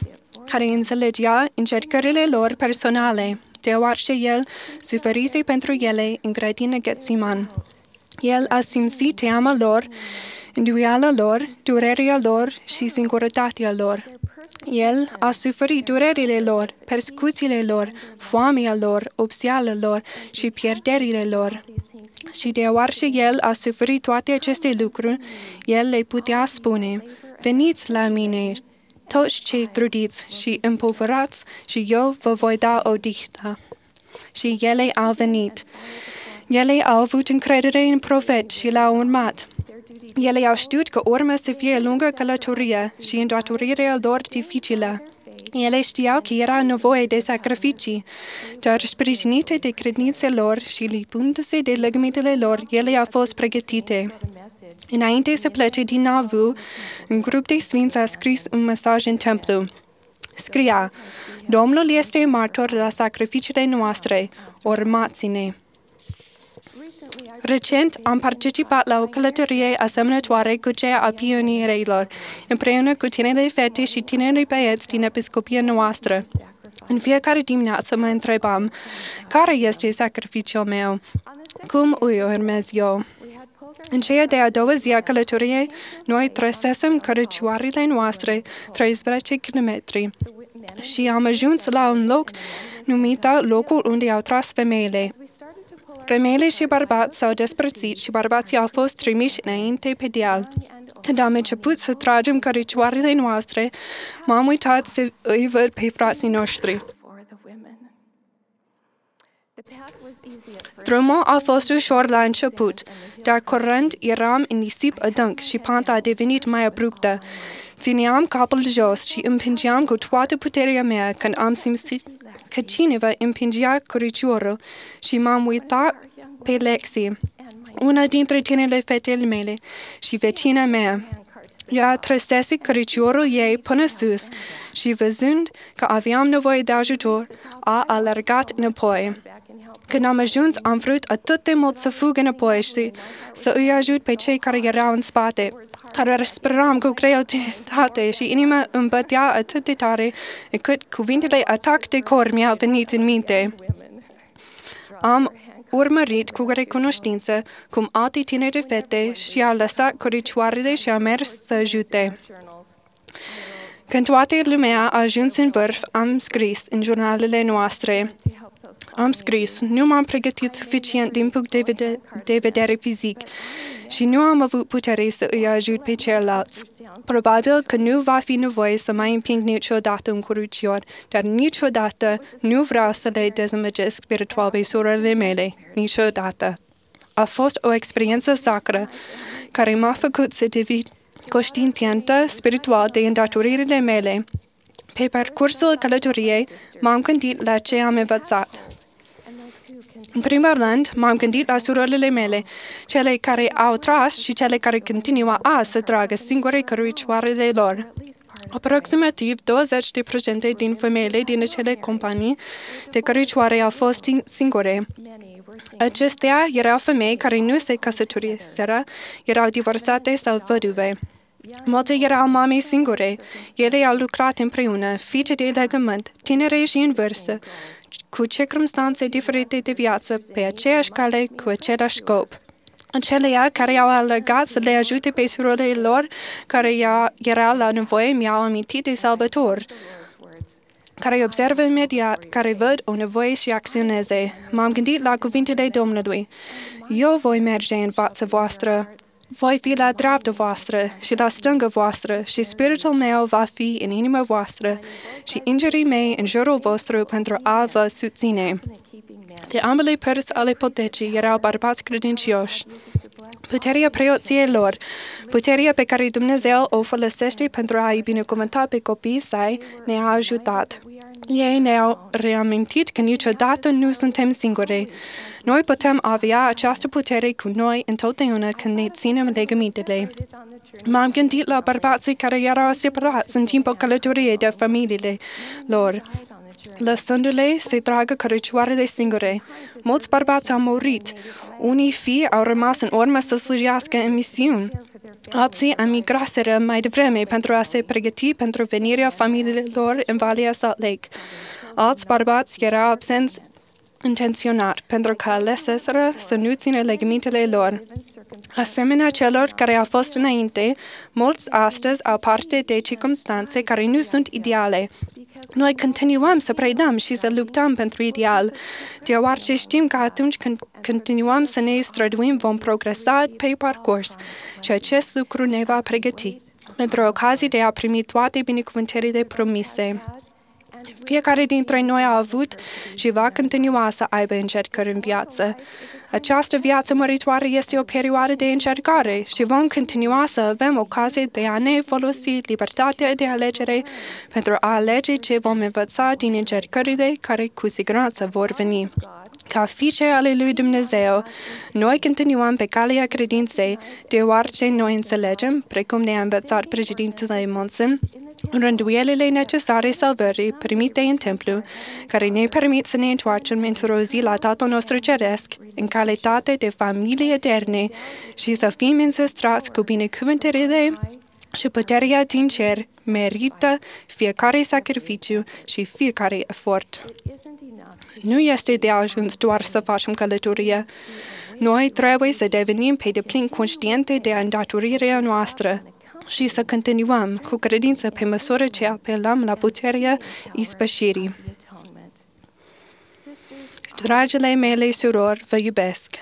care înțelegea încercările lor personale, deoarece El suferise pentru ele în grădina Ghețiman. El a simțit teama lor, îndoiala lor, durerea lor și singurătatea lor. El a suferit durerile lor, persecuțiile lor, foamea lor, obseala lor și pierderile lor. Și deoarece El a suferit toate aceste lucruri, El le putea spune, veniți la mine, toți cei trudiți și împovărați, și eu vă voi da odihnă. Și ele au venit. Ele au avut încredere în profet și l-au urmat. Ele au știut că urmă să fie lungă călătorie și îndatorirea lor dificilă. Ele știau că era nevoie de sacrificii, dar sprijinite de credințe lor și lipându-se de legămintele lor, ele au fost pregătite. Înainte să plece din Nauvoo, un grup de sfinți a scris un mesaj în templu. Scria, Domnul este martor la sacrificiile noastre, urmați-ne. Recent am participat la o călătorie asemănătoare cu cea a pionierilor, împreună cu tinere fete și tineri băieți din episcopia noastră. În fiecare dimineață mă întrebam, care este sacrificiul meu? Cum îi urmez eu? În cea de-a doua zi a călătoriei, noi trăsesem cărăcioarele noastre 13 kilometri și am ajuns la un loc numit locul unde au tras femeile. Femeile și bărbați s-au despărțit și bărbații au fost trimiși înainte pe deal. Când am început să tragem cărăcioarele noastre, m-am uitat să îi văd pe frații noștri. Drumul a fost ușor la început, dar curând eram în nisip adânc și panta a devenit mai abruptă. Țineam capul jos și împingeam cu toată puterea mea când am simțit că cineva împingea cărăciorul și m-am uitat pe Lexi, una dintre tinele fetele mele și vecina mea. Ea trăsese cărăciorul ei până sus și văzând că aveam nevoie de ajutor, a alergat înapoi. Când am ajuns, am vrut atât de mult să fug înapoi și să îi ajut pe cei care erau în spate, dar respiram cu greutate și inima îmi bătea atât de tare încât cuvintele atac de cor mi-au venit în minte. Am urmărit cu recunoștință cum alte tinere fete și-au lăsat cărăcioarele și au mers să ajute. Când toată lumea a ajuns în vârf, am scris în jurnalele noastre. Am scris, nu m-am pregătit suficient din punct de vedere fizic și nu am avut putere să îi ajut pe ceilalți. Probabil că nu va fi nevoie să mai împing niciodată un cărăcior, dar niciodată nu vreau să le dezamăgesc spiritual pe sorele mele, niciodată. A fost o experiență sacră care m-a făcut să devin conștientă spiritual de îndatoririle mele. Pe parcursul călătoriei m-am gândit la ce am învățat. În primul rând, m-am gândit la surorile mele, cele care au tras și cele care continuă azi să tragă singure cărăcioarele lor. Aproximativ 20% din femeile din acele companii de cărăcioare au fost singure. Acestea erau femei care nu se căsătoriseră, erau divorțate sau văduve. Multe erau mame singure. Ele au lucrat împreună, fiice de legământ, tinere și în vârstă, cu circumstanțe diferite de viață, pe aceeași cale, cu același scop. Acelea care au alergat să le ajute pe surorile lor care erau la nevoie mi-au amintit de Salvator, care observă imediat, care văd o nevoie și acționeze. M-am gândit la cuvintele Domnului. Eu voi merge în fața voastră, voi fi la dreapta voastră și la stânga voastră și spiritul meu va fi în inima voastră și îngerii mei în jurul vostru pentru a vă susține. De ambele părți ale potecii erau bărbați credincioși. Puterea preoției lor, puterea pe care Dumnezeu o folosește pentru a-i binecuvânta pe copiii săi, ne-a ajutat. Ei ne-au reamintit că niciodată nu suntem singuri. Noi putem avea această putere cu noi întotdeauna când ne ținem legămintele. M-am gândit la bărbații care erau separați în timpul călătoriei de familiile lor. lăsându-le să tragă căricioarele singure. Mulți bărbați au murit. Unii fii au rămas în urmă să slujească în misiuni. Alții emigraseră mai devreme pentru a se pregăti pentru venirea familiilor în Valea Salt Lake. Alți bărbați erau absenți intenționat, pentru că aleseseră să nu țină legămintele lor. Asemenea celor care au fost înainte, mulți astăzi au parte de circumstanțe care nu sunt ideale. Noi continuăm să predăm și să luptăm pentru ideal, deoarece știm că atunci când continuăm să ne străduim vom progresa pe parcurs și acest lucru ne va pregăti pentru ocazii de a primi toate binecuvântările promise. Fiecare dintre noi a avut și va continua să aibă încercări în viață. Această viață măritoare este o perioadă de încercare și vom continua să avem ocazie de a ne folosi libertatea de alegere pentru a alege ce vom învăța din încercările care cu siguranță vor veni. Ca fiice ale lui Dumnezeu, noi continuăm pe calea credinței, deoarece noi înțelegem, precum ne-a învățat președintele Monson, rânduielile necesare salvării primite în templu, care ne permit să ne întoarcem într-o zi la Tatăl nostru Ceresc, în calitate de familie eterne și să fim înzestrați cu binecuvântările și puterea din cer merită fiecare sacrificiu și fiecare efort. Nu este de ajuns doar să facem călătorie. Noi trebuie să devenim pe deplin conștiente de îndatorirea noastră și să continuăm cu credință pe măsură ce apelăm la puterea ispășirii. Dragile mele surori, vă iubesc.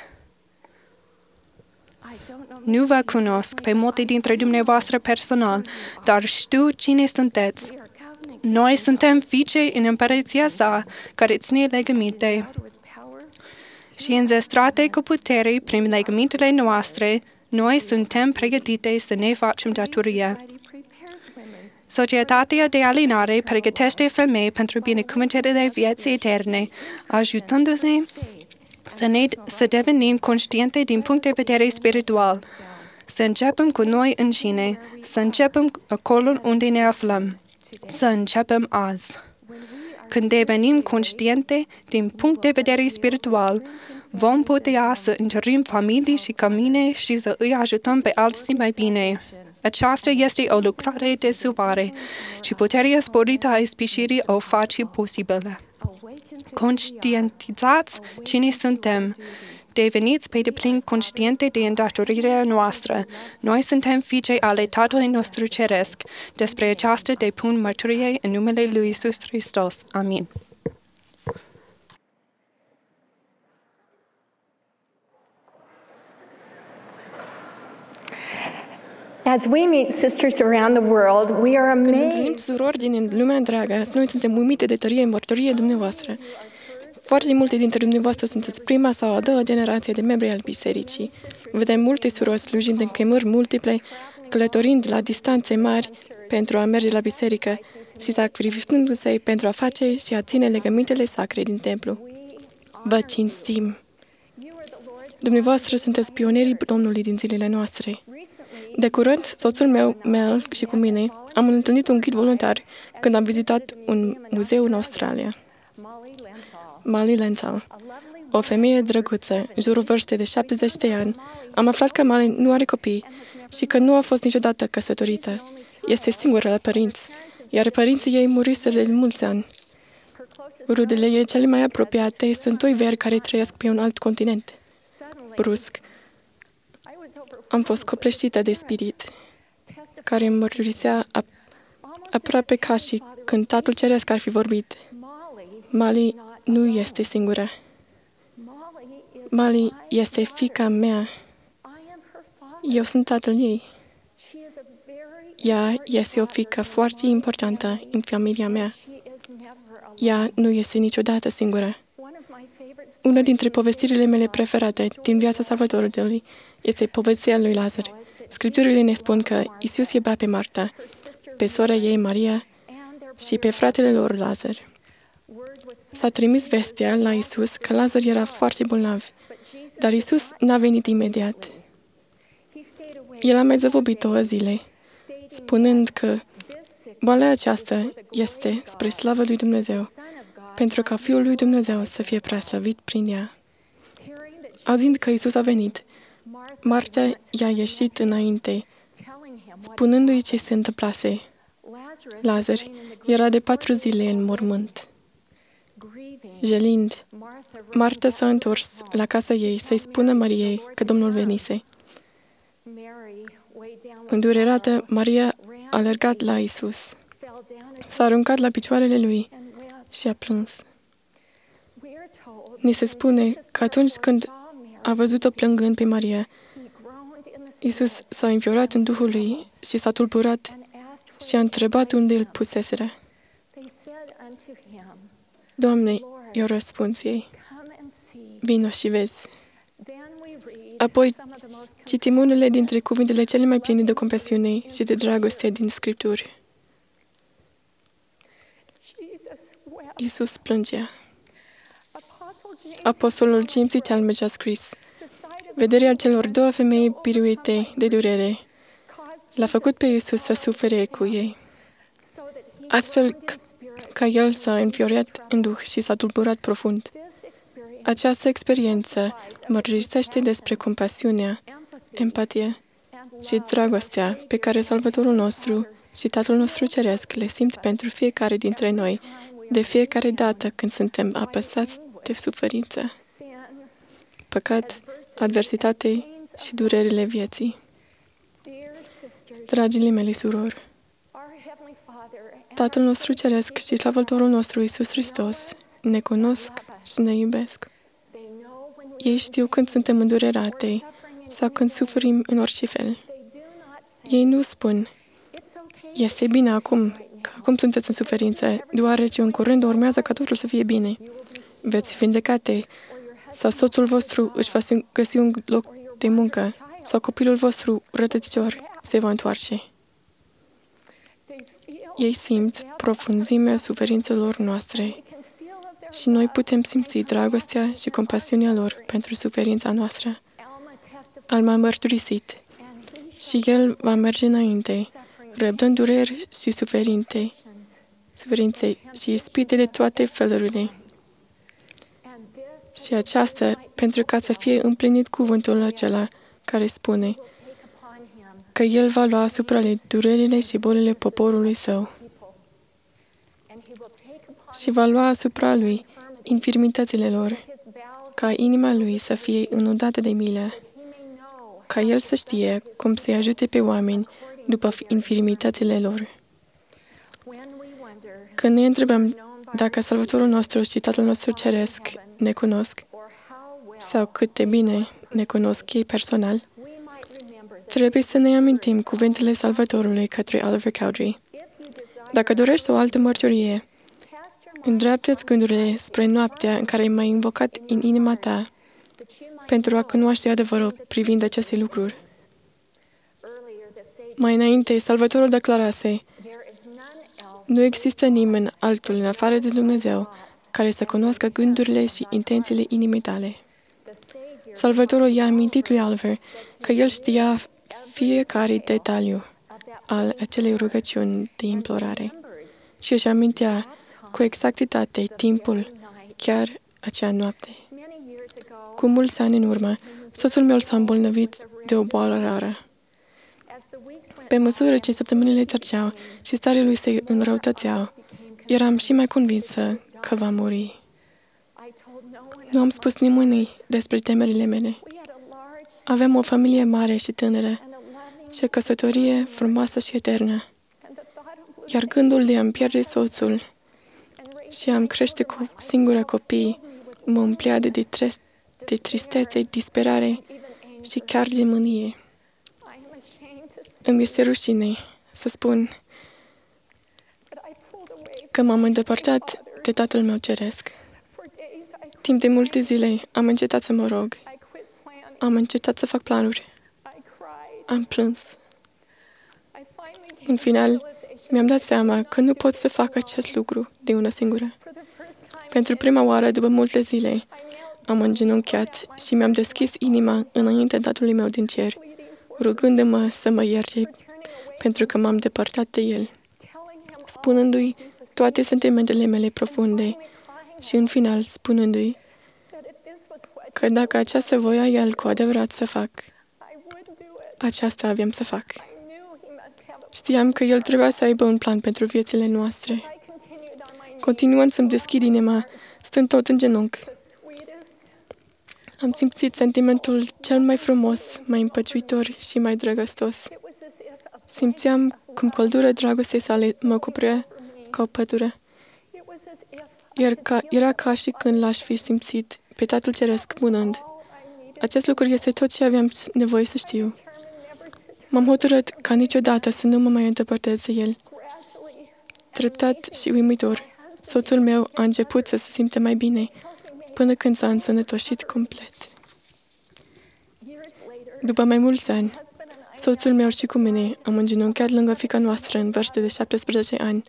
Nu vă cunosc pe multe dintre dumneavoastră personal, dar știu cine sunteți. Noi suntem fiice în împărăția sa, care ține legăminte și înzestrate cu putere prin legămintele noastre, noi suntem pregătite să ne facem datoria. Societatea de alinare pregătește femei pentru binecuvântările vieții eterne, ajutându-ne să devenim conștiente din punct de vedere spiritual. Să începem cu noi înșine, să începem acolo unde ne aflăm, să începem azi. Când devenim conștiente din punct de vedere spiritual, vom putea să întărim familii și camine și să îi ajutăm pe alții mai bine. Aceasta este o lucrare de salvare și puterea sporită a ispășirii o face posibilă. Conștientizați cine suntem. Deveniți pe deplin conștiente de îndatorirea noastră. Noi suntem fiice ale Tatălui nostru Ceresc. Despre aceasta depun mărturie în numele lui Iisus Hristos. Amin. As we meet sisters around the world, we are Când întâlnim amazed surori din lumea întreagă, noi suntem uimite de tărie în mărturie dumneavoastră. Foarte multe dintre dumneavoastră sunteți prima sau a doua generație de membri al bisericii. Vedem multe surori slujind în chemări multiple, călătorind la distanțe mari pentru a merge la biserică și sacrificându-se pentru a face și a ține legămintele sacre din templu. Vă cinstim! Dumneavoastră sunteți pionerii Domnului din zilele noastre. De curând, soțul meu, Mel, și cu mine am întâlnit un ghid voluntar când am vizitat un muzeu în Australia. Molly Lenthal, o femeie drăguță, în jurul vârstei de 70 de ani, am aflat că Molly nu are copii și că nu a fost niciodată căsătorită. Este singură la părinți, iar părinții ei muriseră de mulți ani. Rudele ei cele mai apropiate sunt doi veri care trăiesc pe un alt continent. Brusc, am fost copleșită de spirit, care îmi mărturisea aproape ca și când Tatăl Ceresc ar fi vorbit. Molly nu este singură. Molly este fiica mea. Eu sunt tatăl ei. Ea este o fiică foarte importantă în familia mea. Ea nu este niciodată singură. Una dintre povestirile mele preferate din viața Salvatorului este povestea lui Lazar. Scripturile ne spun că Iisus iubea pe Marta, pe sora ei Maria și pe fratele lor Lazar. S-a trimis vestea la Iisus că Lazar era foarte bolnav, dar Iisus n-a venit imediat. El a mai zăvobit 2 zile, spunând că boala aceasta este spre slavă lui Dumnezeu, pentru ca Fiul lui Dumnezeu să fie preaslăvit prin ea. Auzind că Iisus a venit, Marta i-a ieșit înainte, spunându-i ce se întâmplase. Lazar era de 4 zile în mormânt. Jelind, Marta s-a întors la casa ei să-i spună Mariei că Domnul venise. Îndurerată, Maria a alergat la Iisus, s-a aruncat la picioarele lui și a plâns. Ni se spune că atunci când a văzut-o plângând pe Maria, Iisus s-a înfiorat în Duhul lui și s-a tulburat și a întrebat unde îl puseseră. Doamne, i-a răspuns ei, vino și vezi. Apoi citim unele dintre cuvintele cele mai pline de compasiune și de dragoste din Scripturi. Iisus plângea. Apostolul James Talmage a scris: vederea celor 2 femei biruite de durere l-a făcut pe Iisus să sufere cu ei, astfel ca el s-a înfiorat în duh și s-a tulburat profund. Această experiență mărturisește despre compasiunea, empatia și dragostea pe care Salvatorul nostru și Tatăl nostru Ceresc le simt pentru fiecare dintre noi, de fiecare dată când suntem apăsați de suferință, păcat, adversitate și durerile vieții. Dragile mele surori, Tatăl nostru Ceresc și Salvatorul nostru Iisus Hristos ne cunosc și ne iubesc. Ei știu când suntem îndurerate sau când suferim în orice fel. Ei nu spun, este bine acum, că acum sunteți în suferință, deoarece în curând urmează ca totul să fie bine. Veți fi vindecate, sau soțul vostru își va găsi un loc de muncă, sau copilul vostru rătăcitor se va întoarce. Ei simt profunzimea suferințelor noastre și noi putem simți dragostea și compasiunea lor pentru suferința noastră. Alma a mărturisit și el va merge înainte, răbdând dureri și suferințe și ispite de toate felurile. Și aceasta pentru ca să fie împlinit cuvântul acela care spune că el va lua asupra lui durerile și bolile poporului său și va lua asupra lui infirmitățile lor, ca inima lui să fie înudată de milă, ca el să știe cum să-i ajute pe oameni după infirmitățile lor. Când ne întrebăm dacă Salvatorul nostru și Tatăl nostru Ceresc ne cunosc, sau cât de bine ne cunosc ei personal, trebuie să ne amintim cuvintele Salvatorului către Oliver Cowdery. Dacă dorești o altă mărturie, îndreaptă-ți gândurile spre noaptea în care m-ai invocat în inima ta pentru a cunoaște adevărul privind aceste lucruri. Mai înainte, Salvatorul declarase: nu există nimeni altul în afară de Dumnezeu care să cunoască gândurile și intențiile inimii tale. Salvatorul i-a amintit lui Oliver că el știa fiecare detaliu al acelei rugăciuni de implorare și își amintea cu exactitate timpul, chiar acea noapte. Cu mulți ani în urmă, soțul meu s-a îmbolnăvit de o boală rară. Pe măsură ce săptămânile treceau și starea lui se înrăutățeau, eram și mai convinsă că va muri. Nu am spus nimănui despre temerile mele. Aveam o familie mare și tânără și o căsătorie frumoasă și eternă. Iar gândul de a-mi pierde soțul și a-mi crește cu singură copii mă umplea de tristețe, disperare și chiar de mânie. Îmi este rușine să spun că m-am îndepărtat de Tatăl meu Ceresc. Timp de multe zile am încetat să mă rog. Am încetat să fac planuri. Am plâns. În final, mi-am dat seama că nu pot să fac acest lucru de una singură. Pentru prima oară, după multe zile, am îngenunchiat și mi-am deschis inima înaintea Tatălui meu din cer, rugându-mă să mă ierte pentru că m-am depărtat de El, spunându-i toate sentimentele mele profunde și în final spunându-i că dacă aceasta voia El cu adevărat să fac, aceasta aveam să fac. Știam că El trebuia să aibă un plan pentru viețile noastre. Continuând să-mi deschid inima, stând tot în genunchi, am simțit sentimentul cel mai frumos, mai împăciuitor și mai drăgăstos. Simțeam cum căldura dragostei sale mă cuprea ca o pădure. Era ca și când l-aș fi simțit pe Tatăl Ceresc spunând: acest lucru este tot ce aveam nevoie să știu. M-am hotărât ca niciodată să nu mă mai îndepărtez de El. Treptat și uimitor, soțul meu a început să se simte mai bine, până când s-a însănătoșit complet. După mai mulți ani, soțul meu și cu mine am îngenunchiat lângă fiica noastră în vârstă de 17 ani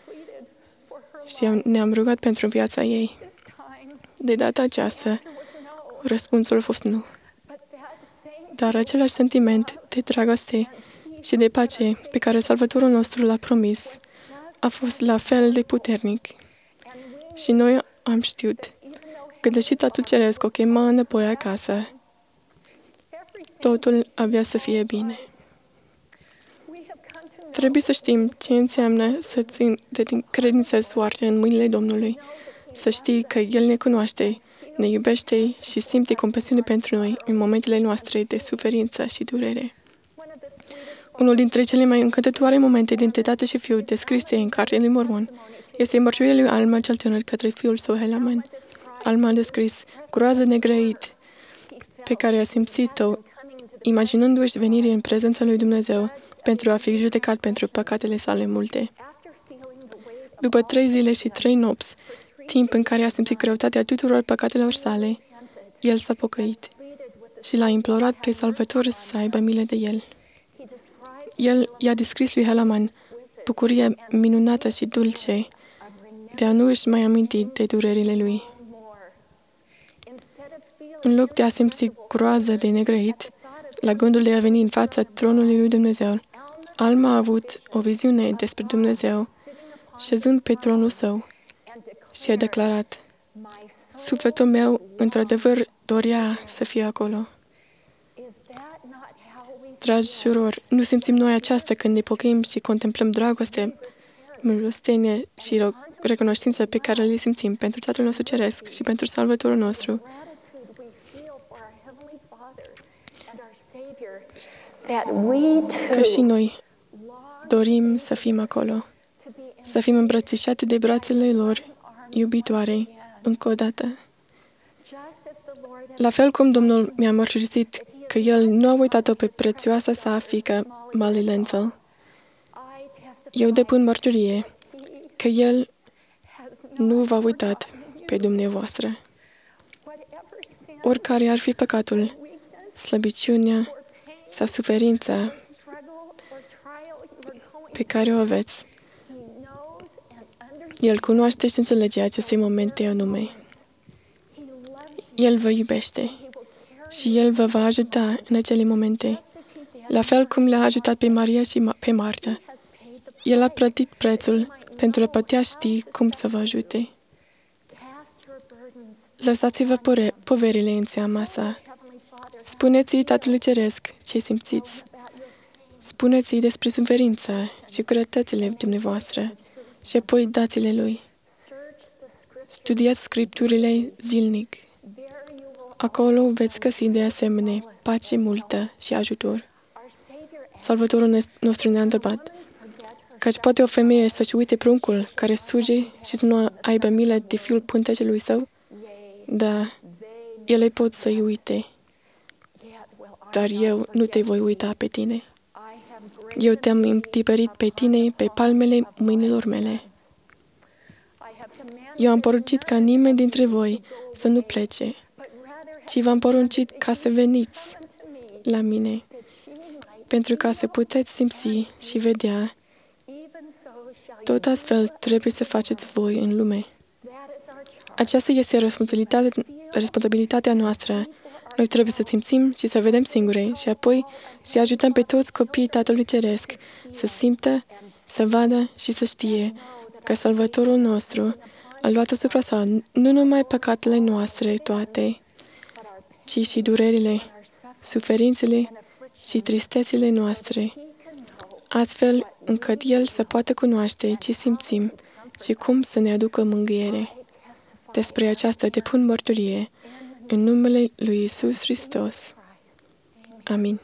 și ne-am rugat pentru viața ei. De data aceasta, răspunsul a fost nu. Dar același sentiment de dragoste și de pace pe care Salvatorul nostru l-a promis a fost la fel de puternic. Și noi am știut că deși Tatăl Ceresc o chema înapoi acasă, totul avea să fie bine. Trebuie să știm ce înseamnă să țin de credință soarta în mâinile Domnului, să știi că El ne cunoaște, ne iubește și simte compasiune pentru noi în momentele noastre de suferință și durere. Unul dintre cele mai încântătoare momente dintre tată și fiu descrise în Cartea lui Mormon este mărturia lui Alma cel tânăr către fiul său Helaman. Alma a descris groaza negrăit pe care a simțit-o, imaginându-și venirea în prezența lui Dumnezeu pentru a fi judecat pentru păcatele sale multe. După 3 zile și 3 nopți, timp în care a simțit greutatea tuturor păcatelor sale, el s-a pocăit și l-a implorat pe Salvator să aibă milă de el. El i-a descris lui Helaman bucuria minunată și dulce de a nu își mai aminti de durerile lui. În loc de a simți groază de negrăit, la gândul de a veni în fața tronului lui Dumnezeu, Alma a avut o viziune despre Dumnezeu, șezând pe tronul său, și a declarat: sufletul meu, într-adevăr, dorea să fie acolo. Dragi surori, nu simțim noi aceasta când ne pocăim și contemplăm dragoste, milostenie și recunoștință pe care le simțim pentru Tatăl nostru Ceresc și pentru Salvatorul nostru. Că și noi dorim să fim acolo, să fim îmbrățișate de brațele lor iubitoare încă o dată. La fel cum Domnul mi-a mărturisit că El nu a uitat-o pe prețioasa sa fiică Molly Lenthal, eu depun mărturie că El nu v-a uitat pe dumneavoastră. Oricare ar fi păcatul, slăbiciunea sau suferința pe care o aveți, El cunoaște și înțelege aceste momente anume. El vă iubește și El vă va ajuta în acele momente, la fel cum le-a ajutat pe Maria și pe Marta. El a plătit prețul pentru a putea ști cum să vă ajute. Lăsați-vă poverile în seama sa. Spuneți-i Tatălui Ceresc ce simțiți. Spuneți-i despre suferința și greutățile dumneavoastră și apoi dați-le Lui. Studiați Scripturile zilnic. Acolo veți găsi de asemenea pace multă și ajutor. Salvatorul nostru ne-a întrebat: căci poate o femeie să-și uite pruncul care suge și să nu aibă milă de fiul pântecelui său? Da, ele pot să-i uite, dar eu nu te voi uita pe tine. Eu te-am întipărit pe tine pe palmele mâinilor mele. Eu am poruncit ca nimeni dintre voi să nu plece, ci v-am poruncit ca să veniți la mine, pentru ca să puteți simți și vedea. Tot astfel trebuie să faceți voi în lume. Aceasta este responsabilitatea noastră. Noi trebuie să simțim și să vedem singure și apoi să ajutăm pe toți copiii Tatălui Ceresc să simtă, să vadă și să știe că Salvatorul nostru a luat asupra sa nu numai păcatele noastre toate, ci și durerile, suferințele și tristețile noastre, astfel încât El să poată cunoaște ce simțim și cum să ne aducă mângâiere. Despre aceasta te pun mărturie în numele lui Iisus Hristos. Amin.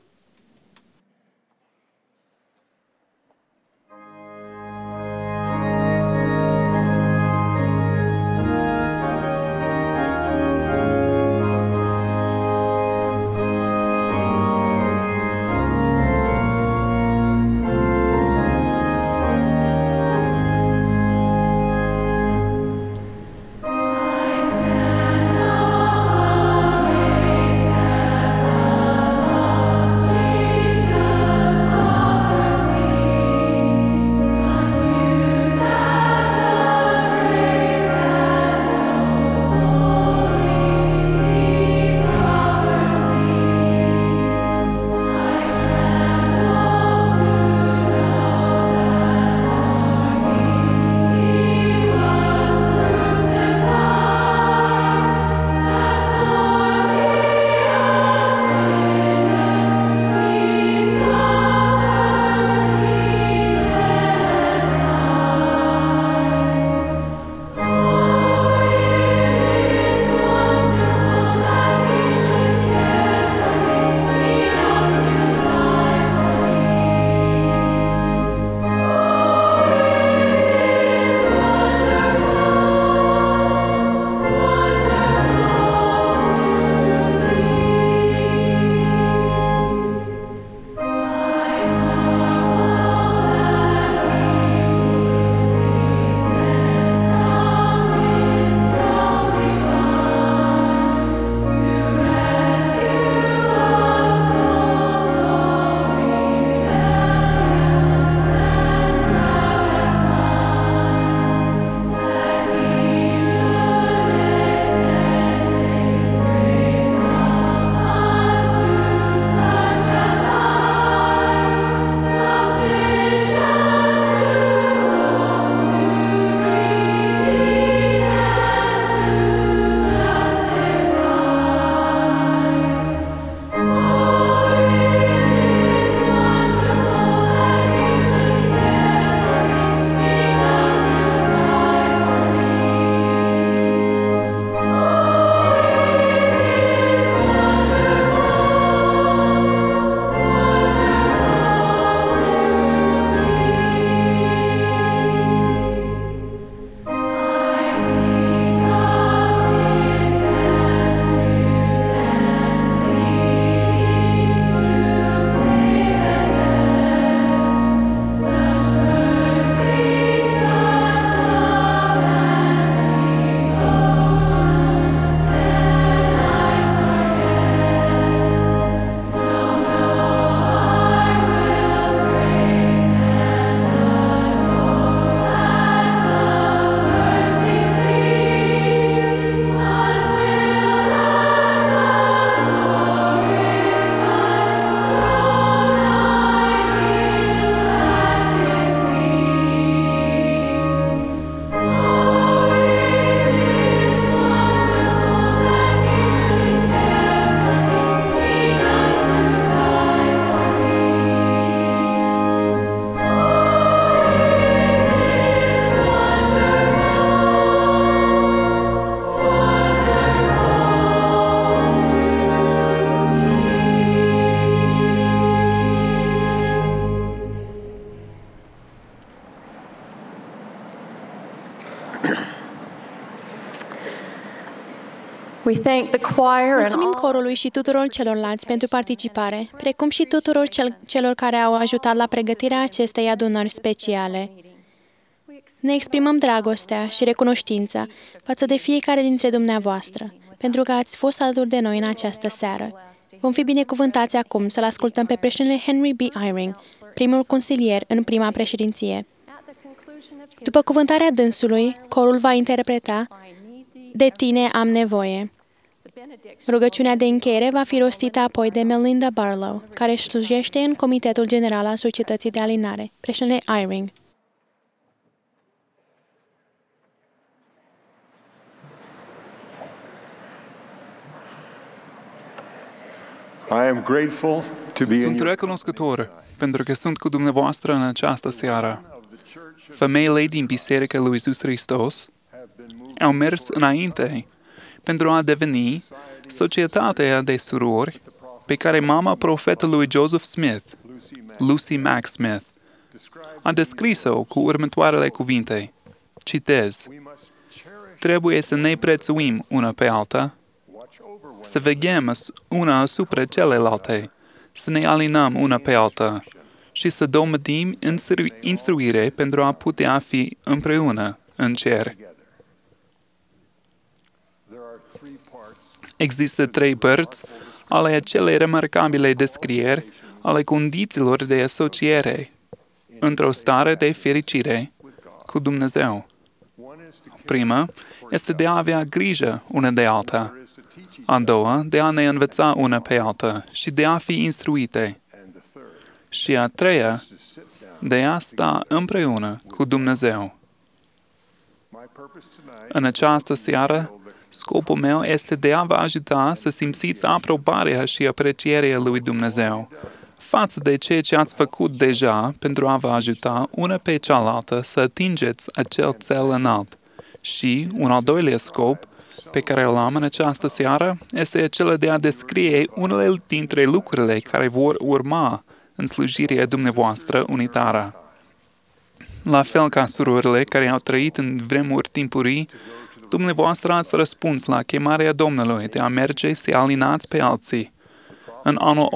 We thank the choir and Mulțumim all corului și tuturor celorlalți pentru participare, precum și tuturor celor care au ajutat la pregătirea acestei adunări speciale. Ne exprimăm dragostea și recunoștința față de fiecare dintre dumneavoastră, pentru că ați fost alături de noi în această seară. Vom fi binecuvântați acum să-l ascultăm pe președintele Henry B. Eyring, primul consilier în prima președinție. După cuvântarea dânsului, corul va interpreta De tine am nevoie. Rugăciunea de încheiere va fi rostită apoi de Melinda Barlow, care slujește în Comitetul General al Societății de Alinare, președintele Eyring. I am grateful to be in Sunt your recunoscător pentru că sunt cu dumneavoastră în această seară. Femeile din Biserica lui Iisus Hristos au mers înainte pentru a deveni societatea de surori pe care mama profetelui Joseph Smith, Lucy Mack Smith, a descris-o cu următoarele cuvinte. Citez: trebuie să ne prețuim una pe alta, să veghem una asupra celelalte, să ne alinăm una pe alta și să domedim instruire pentru a putea fi împreună în cer. Există 3 părți ale acelei remarcabile descrieri ale condițiilor de asociere într-o stare de fericire cu Dumnezeu. Prima este de a avea grijă una de alta, a doua de a ne învăța una pe alta și de a fi instruite, și a treia de a sta împreună cu Dumnezeu. În această seară, scopul meu este de a vă ajuta să simțiți aprobarea și aprecierea lui Dumnezeu față de ceea ce ați făcut deja pentru a vă ajuta una pe cealaltă să atingeți acel cel înalt. Și un al doilea scop pe care îl am în această seară este acela de a descrie unele dintre lucrurile care vor urma în slujirea dumneavoastră unitară. La fel ca surorile care au trăit în vremuri timpurii, dumneavoastră ați răspuns la chemarea Domnului de a merge să alinați pe alții. În anul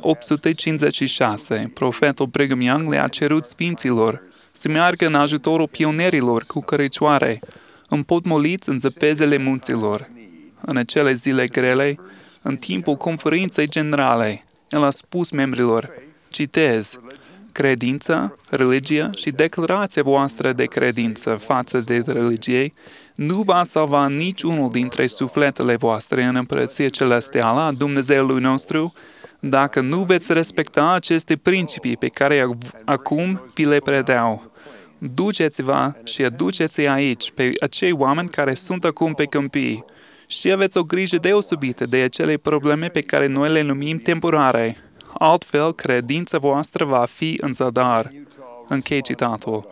1856, profetul Brigham Young le-a cerut sfinților să meargă în ajutorul pionierilor cu căricioare, împotmoliți în zăpezele munților. În acele zile grele, în timpul conferinței generale, el a spus membrilor, citez: credința, religia și declarația voastră de credință față de religie nu va salva niciunul dintre sufletele voastre în împărăția celestială a Dumnezeului nostru dacă nu veți respecta aceste principii pe care acum vi le predau. Duceți-vă și aduceți aici pe acei oameni care sunt acum pe câmpii și aveți o grijă deosebită de acele probleme pe care noi le numim temporare. Altfel, credința voastră va fi în zadar. Închei citatul.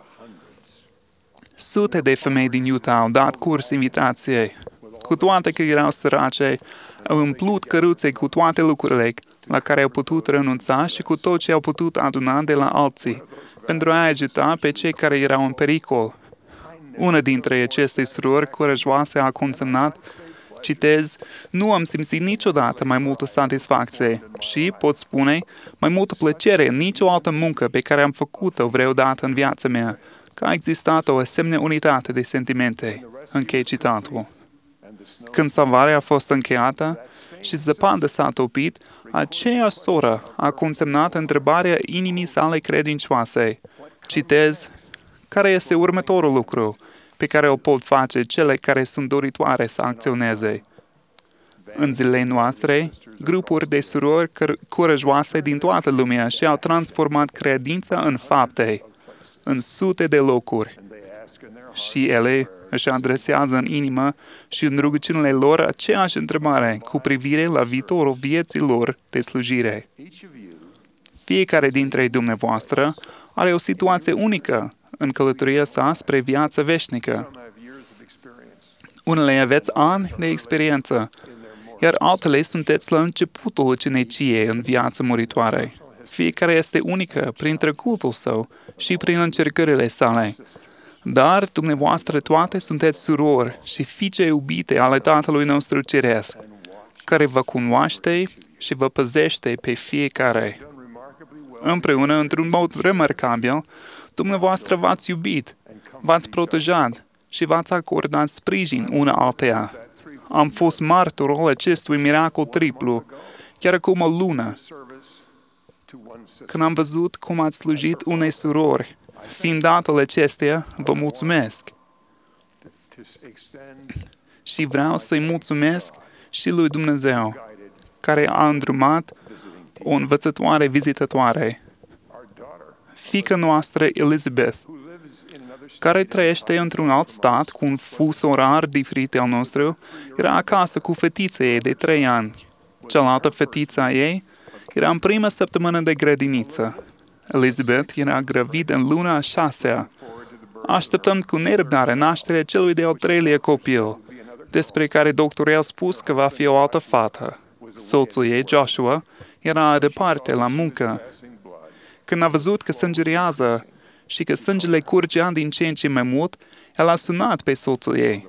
Sute de femei din Utah au dat curs invitației. Cu toate că erau sărace, au umplut căruțe cu toate lucrurile la care au putut renunța și cu tot ce au putut aduna de la alții, pentru a ajuta pe cei care erau în pericol. Una dintre aceste surori curajoase a consemnat, citez: nu am simțit niciodată mai multă satisfacție și, pot spune, mai multă plăcere în nicio altă muncă pe care am făcut-o vreodată în viața mea, că a existat o asemenea unitate de sentimente. Închei citatul. Când salvarea a fost încheiată și zăpadă s-a topit, aceeași soră a consemnat întrebarea inimii sale credincioase. Citez: care este următorul lucru pe care o pot face cele care sunt doritoare să acționeze? În zilele noastre, grupuri de surori curajoase din toată lumea și-au transformat credința în fapte, în sute de locuri. Și ele își adresează în inimă și în rugăciunile lor aceeași întrebare cu privire la viitorul vieții lor de slujire. Fiecare dintre dumneavoastră are o situație unică în călătoria sa spre viața veșnică. Unele aveți ani de experiență, iar altele sunteți la începutul uceniciei în viața muritoare. Fiecare este unică prin trecutul său și prin încercările sale. Dar dumneavoastră toate sunteți surori și fiice iubite ale Tatălui nostru Ceresc, care vă cunoaște și vă păzește pe fiecare. Împreună, într-un mod remarcabil, dumneavoastră v-ați iubit, v-ați protejat și v-ați acordat sprijin una alteia. Am fost martorul acestui miracol triplu, chiar acum o lună, când am văzut cum ați slujit unei surori. Fiind datul acesteia, vă mulțumesc. Și vreau să-i mulțumesc și lui Dumnezeu, care a îndrumat o învățătoare vizitătoare, fiica noastră Elizabeth, care trăiește într-un alt stat cu un fus orar diferit al nostru, era acasă cu fetița ei de 3 ani. Cealaltă fetiță a ei era în prima săptămână de grădiniță. Elizabeth era gravidă în luna a 6-a, așteptând cu nerăbdare nașterea celui de-al 3-lea copil, despre care doctorul a spus că va fi o altă fată. Soțul ei, Joshua, era departe la muncă. Când a văzut că sângerează și că sângele curgea din ce în ce mai mult, el a sunat pe soțul ei.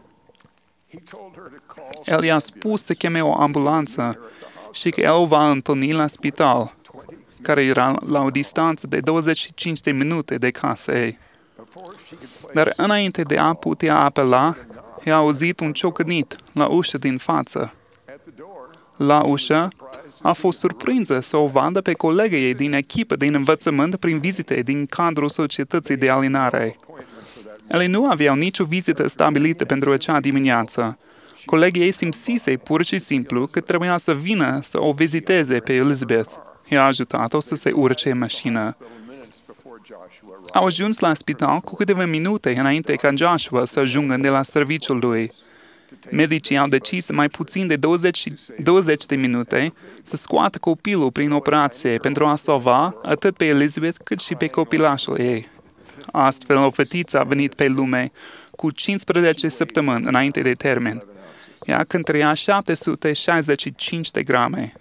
El i-a spus să cheme o ambulanță și că el o va întâlni la spital, care era la o distanță de 25 de minute de casa ei. Dar înainte de a putea apela, i-a auzit un ciocănit la ușa din față. La ușă a fost surprinsă să o vadă pe colega ei din echipă din învățământ prin vizite din cadrul societății de alinare. Ele nu aveau nicio vizită stabilită pentru acea dimineață. Colegii ei simțise pur și simplu că trebuia să vină să o viziteze pe Elizabeth. I-a ajutat-o să se urce în mașină. Au ajuns la spital cu câteva minute înainte ca Joshua să ajungă de la serviciul lui. Medicii au decis mai puțin de 20 de minute să scoată copilul prin operație pentru a salva atât pe Elizabeth cât și pe copilașul ei. Astfel, o fetiță a venit pe lume cu 15 săptămâni înainte de termen. Ea cântărea 765 de grame.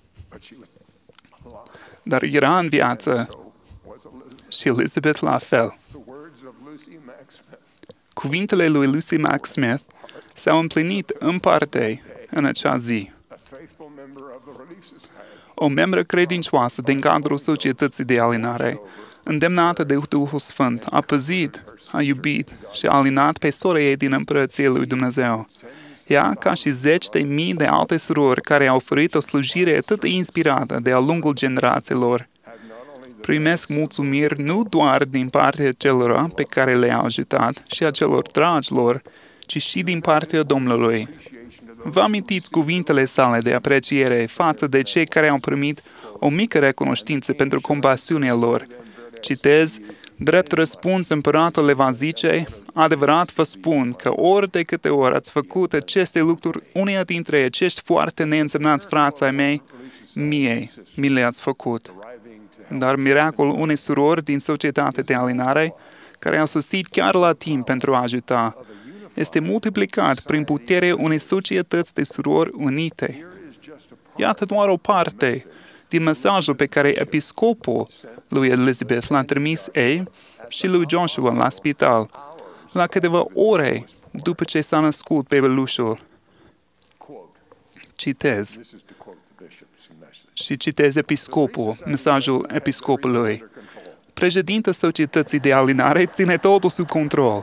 Dar era în viață și Elizabeth la fel. Cuvintele lui Lucy Mack Smith s-au împlinit în parte în acea zi. O membră credincioasă din cadrul societății de alinare, îndemnată de Duhul Sfânt, a păzit, a iubit și a alinat pe sora ei din Împărăția lui Dumnezeu. Ea, ca și 10.000 de alte surori care au oferit o slujire atât de inspirată de-a lungul generațiilor, primesc mulțumiri nu doar din partea celor pe care le-au ajutat și a celor dragi lor, ci și din partea Domnului. Vă amintiți cuvintele sale de apreciere față de cei care au primit o mică recunoștință pentru compasiunea lor. Citez, drept răspuns împăratul le va zice, adevărat vă spun că ori de câte ori ați făcut aceste lucruri uneia dintre acești foarte neînsemnați frați ai mei, mi le-ați făcut. Dar miracolul unei surori din societatea de alinare, care au sosit chiar la timp pentru a ajuta, este multiplicat prin puterea unei societăți de surori unite. Iată doar o parte din mesajul pe care episcopul lui Elizabeth l-a trimis ei și lui Joshua la spital, la câteva ore după ce s-a născut bebelușul. Citez. Și citez episcopul, mesajul episcopului. Președinta societății de alinare ține totul sub control.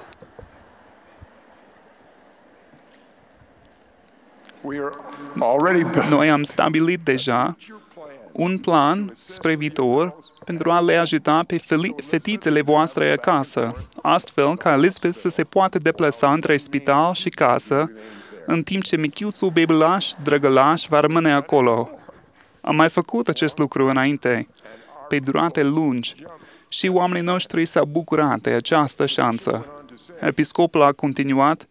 Noi am stabilit deja un plan spre viitor pentru a le ajuta pe fetițele voastre acasă, astfel ca Elizabeth să se poată deplasa între spital și casă, în timp ce micuțul bebeluș drăgălaș va rămâne acolo. Am mai făcut acest lucru înainte, pe durate lungi, și oamenii noștri s-au bucurat de această șansă. Episcopul a continuat,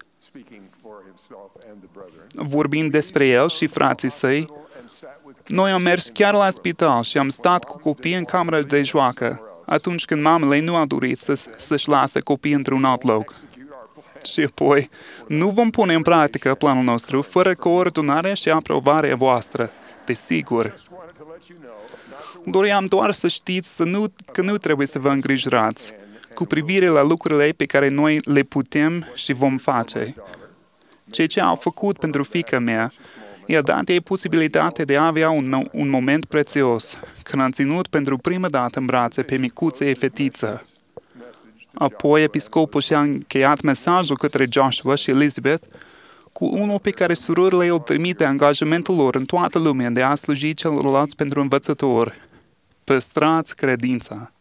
vorbind despre el și frații săi, noi am mers chiar la spital și am stat cu copiii în camera de joacă, atunci când mamele nu au dorit să-și lase copiii într-un alt loc. Și apoi, nu vom pune în practică planul nostru fără coordonarea și aprobarea voastră, desigur. Doream doar să știți că nu trebuie să vă îngrijorați cu privire la lucrurile pe care noi le putem și vom face. Ceea ce au făcut pentru fiica mea i-a dat ei posibilitatea de a avea un moment prețios, când am ținut pentru prima dată în brațe pe micuța ei fetiță. Apoi episcopul și-a încheiat mesajul către Joshua și Elizabeth cu unul pe care surorile îl trimite angajamentul lor în toată lumea de a sluji celorlalți pentru învățători. Păstrați credința.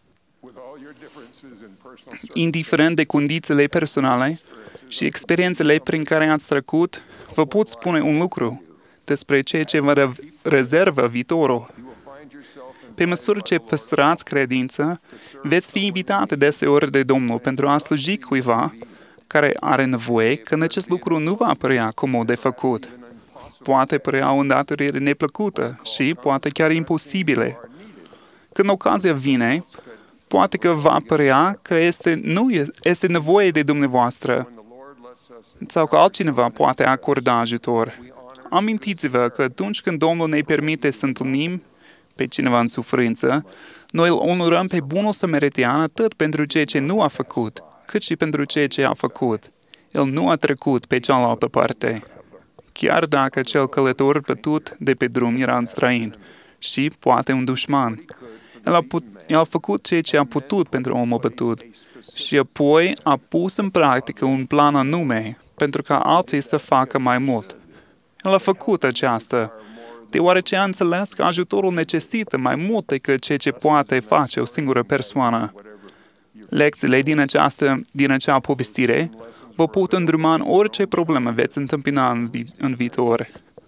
Indiferent de condițiile personale și experiențele prin care ați trecut, vă pot spune un lucru despre ceea ce vă rezervă viitorul. Pe măsură ce păstrați credință, veți fi invitate deseori de Domnul pentru a sluji cuiva care are nevoie când acest lucru nu va părea comod de făcut. poate părea o îndatorire neplăcută și poate chiar imposibile. Când ocazia vine, poate că va părea că este nevoie de dumneavoastră sau că altcineva poate acorda ajutor. Amintiți-vă că atunci când Domnul ne permite să întâlnim pe cineva în suferință, noi îl onorăm pe bunul samaritean atât pentru ceea ce nu a făcut, cât și pentru ceea ce a făcut. El nu a trecut pe cealaltă parte, chiar dacă acel călător bătut de pe drum era un străin și poate un dușman. El a făcut ceea ce a putut pentru omul bătut și apoi a pus în practică un plan anume pentru ca alții să facă mai mult. El a făcut aceasta, deoarece a înțeles că ajutorul necesită mai mult decât ceea ce poate face o singură persoană. Lecțiile din acea povestire vă pot îndruma în orice problemă veți întâmpina în viitor.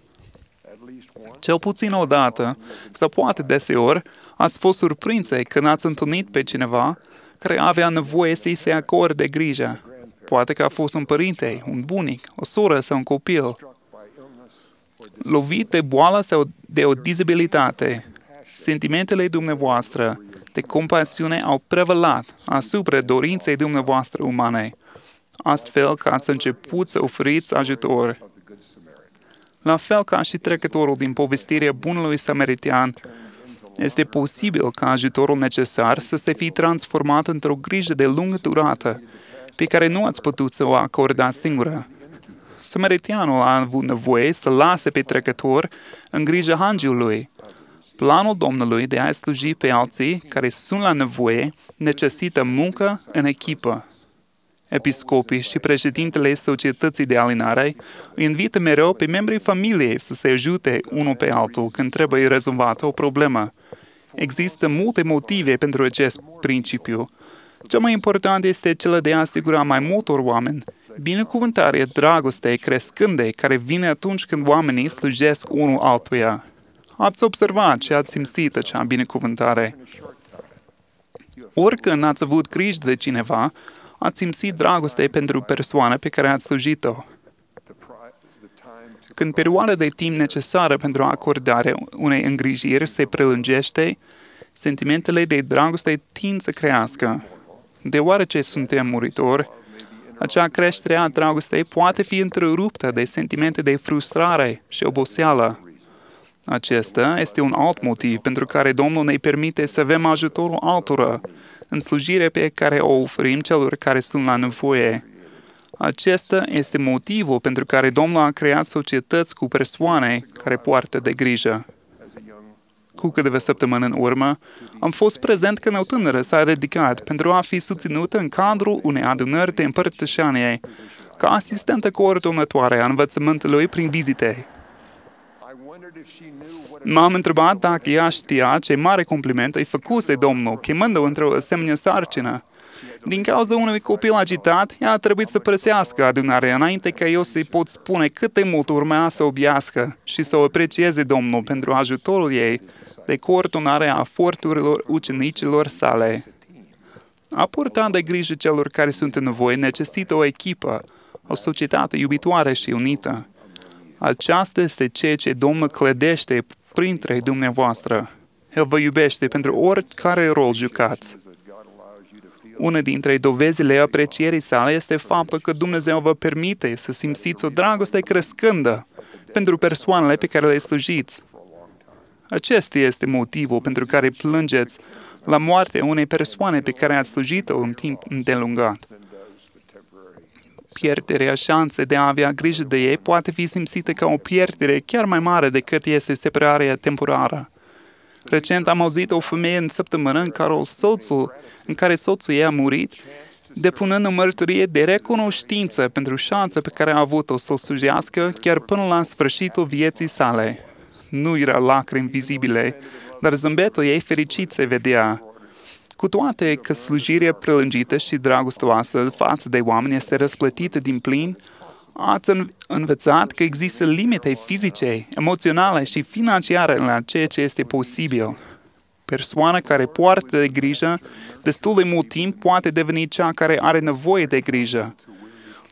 Cel puțin odată, sau poate deseori, ați fost surprinse când ați întâlnit pe cineva care avea nevoie să-i se acorde grijă. Poate că a fost un părinte, un bunic, o soră sau un copil. Lovit de boală sau de o dizabilitate, sentimentele dumneavoastră de compasiune au prevalat asupra dorinței dumneavoastră umane, astfel că ați început să oferiți ajutor. La fel ca și trecătorul din povestirea bunului samaritean, este posibil ca ajutorul necesar să se fi transformat într-o grijă de lungă durată, pe care nu ați putut să o acordați singură. Samariteanul a avut nevoie să lase pe trecător în grija hangiului. Planul Domnului de a sluji pe alții care sunt la nevoie necesită muncă în echipă. Episcopii și președintele Societății de Alinare îi invită mereu pe membrii familiei să se ajute unul pe altul când trebuie rezolvată o problemă. Există multe motive pentru acest principiu. Cel mai important este cel de a asigura mai multor oameni binecuvântarea dragostei crescânde care vine atunci când oamenii slujesc unul altuia. Ați observat și ați simțit acea binecuvântare. Oricând ați avut grijă de cineva, ați simțit dragoste pentru persoana pe care ați slujit-o. Când perioada de timp necesară pentru acordarea unei îngrijiri se prelungește, sentimentele de dragoste tind să crească. Deoarece suntem muritori, acea creștere a dragostei poate fi întreruptă de sentimente de frustrare și oboseală. Acesta este un alt motiv pentru care Domnul ne permite să avem ajutorul altora în slujirea pe care o oferim celor care sunt la nevoie. Acesta este motivul pentru care Domnul a creat societăți cu persoane care poartă de grijă. Cu câteva săptămâni în urmă, am fost prezent când o tânără s-a ridicat pentru a fi susținută în cadrul unei adunări de împărtășanie, ca asistentă coordonatoare a învățământului prin vizite. M-am întrebat dacă ea știa ce mare compliment îi făcuse Domnul, chemând-o într-o asemenea sarcină. Din cauza unui copil agitat, ea a trebuit să părăsească adunarea înainte ca eu să-i pot spune cât de mult urmea să obiască și să o aprecieze Domnul pentru ajutorul ei de coordonare a eforturilor ucenicilor sale. A purta de grijă celor care sunt în nevoie necesită o echipă, o societate iubitoare și unită. Aceasta este ceea ce Domnul clădește printre dumneavoastră. El vă iubește pentru oricare rol jucați. Una dintre dovezile aprecierii sale este faptul că Dumnezeu vă permite să simțiți o dragoste crescândă pentru persoanele pe care le slujiți. Acesta este motivul pentru care plângeți la moartea unei persoane pe care ați slujit-o în timp îndelungat. Pierderea șansei de a avea grijă de ei poate fi simțită ca o pierdere chiar mai mare decât este separarea temporară. Recent am auzit o femeie în săptămână în care soțul ei a murit, depunând o mărturie de recunoștință pentru șansa pe care a avut-o să o slujească chiar până la sfârșitul vieții sale. Nu era lacrimi vizibile, dar zâmbetul ei fericit se vedea. Cu toate că slujirea prelungită și dragostoasă față de oameni este răsplătită din plin, ați învățat că există limite fizice, emoționale și financiare la ceea ce este posibil. Persoana care poartă de grijă destul de mult timp poate deveni cea care are nevoie de grijă.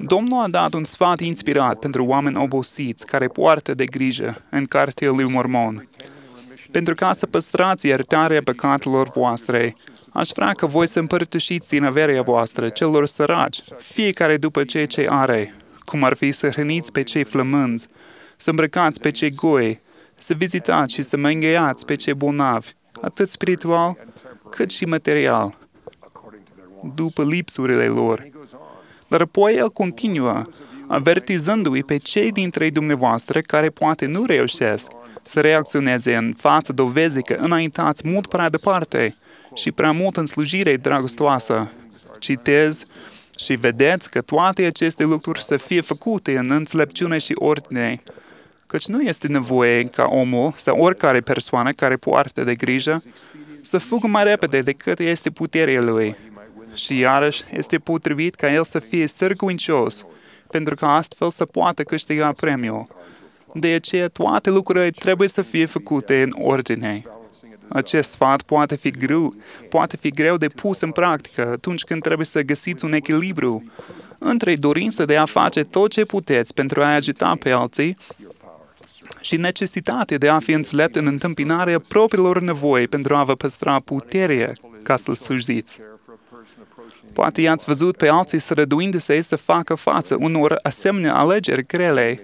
Domnul a dat un sfat inspirat pentru oameni obosiți care poartă de grijă în Cartea lui Mormon. Pentru ca să păstrați iertarea păcatelor voastre, aș vrea ca voi să împărtășiți din averea voastră celor săraci, fiecare după ceea ce are, cum ar fi să hrăniți pe cei flămânzi, să îmbrăcați pe cei goi, să vizitați și să mângâiați pe cei bolnavi, atât spiritual cât și material, după lipsurile lor. Dar apoi el continuă, avertizându-i pe cei dintre dumneavoastră care poate nu reușesc să reacționeze în fața dovezii că înaintați mult prea departe și prea mult în slujire dragostoasă. Citez și vedeți că toate aceste lucruri să fie făcute în înțelepciune și ordine, căci nu este nevoie ca omul sau oricare persoană care poartă de grijă să fugă mai repede decât este puterea lui. Și iarăși este potrivit ca el să fie stârguincios, pentru că astfel să poată câștiga premiul. De aceea toate lucrurile trebuie să fie făcute în ordine. Acest sfat poate fi greu de pus în practică atunci când trebuie să găsiți un echilibru între dorința de a face tot ce puteți pentru a ajuta pe alții și necesitatea de a fi înțelept în întâmpinarea propriilor nevoi pentru a vă păstra puterea ca să-L slujiți. Poate i-ați văzut pe alții străduindu-se să facă față unor asemenea alegeri grele.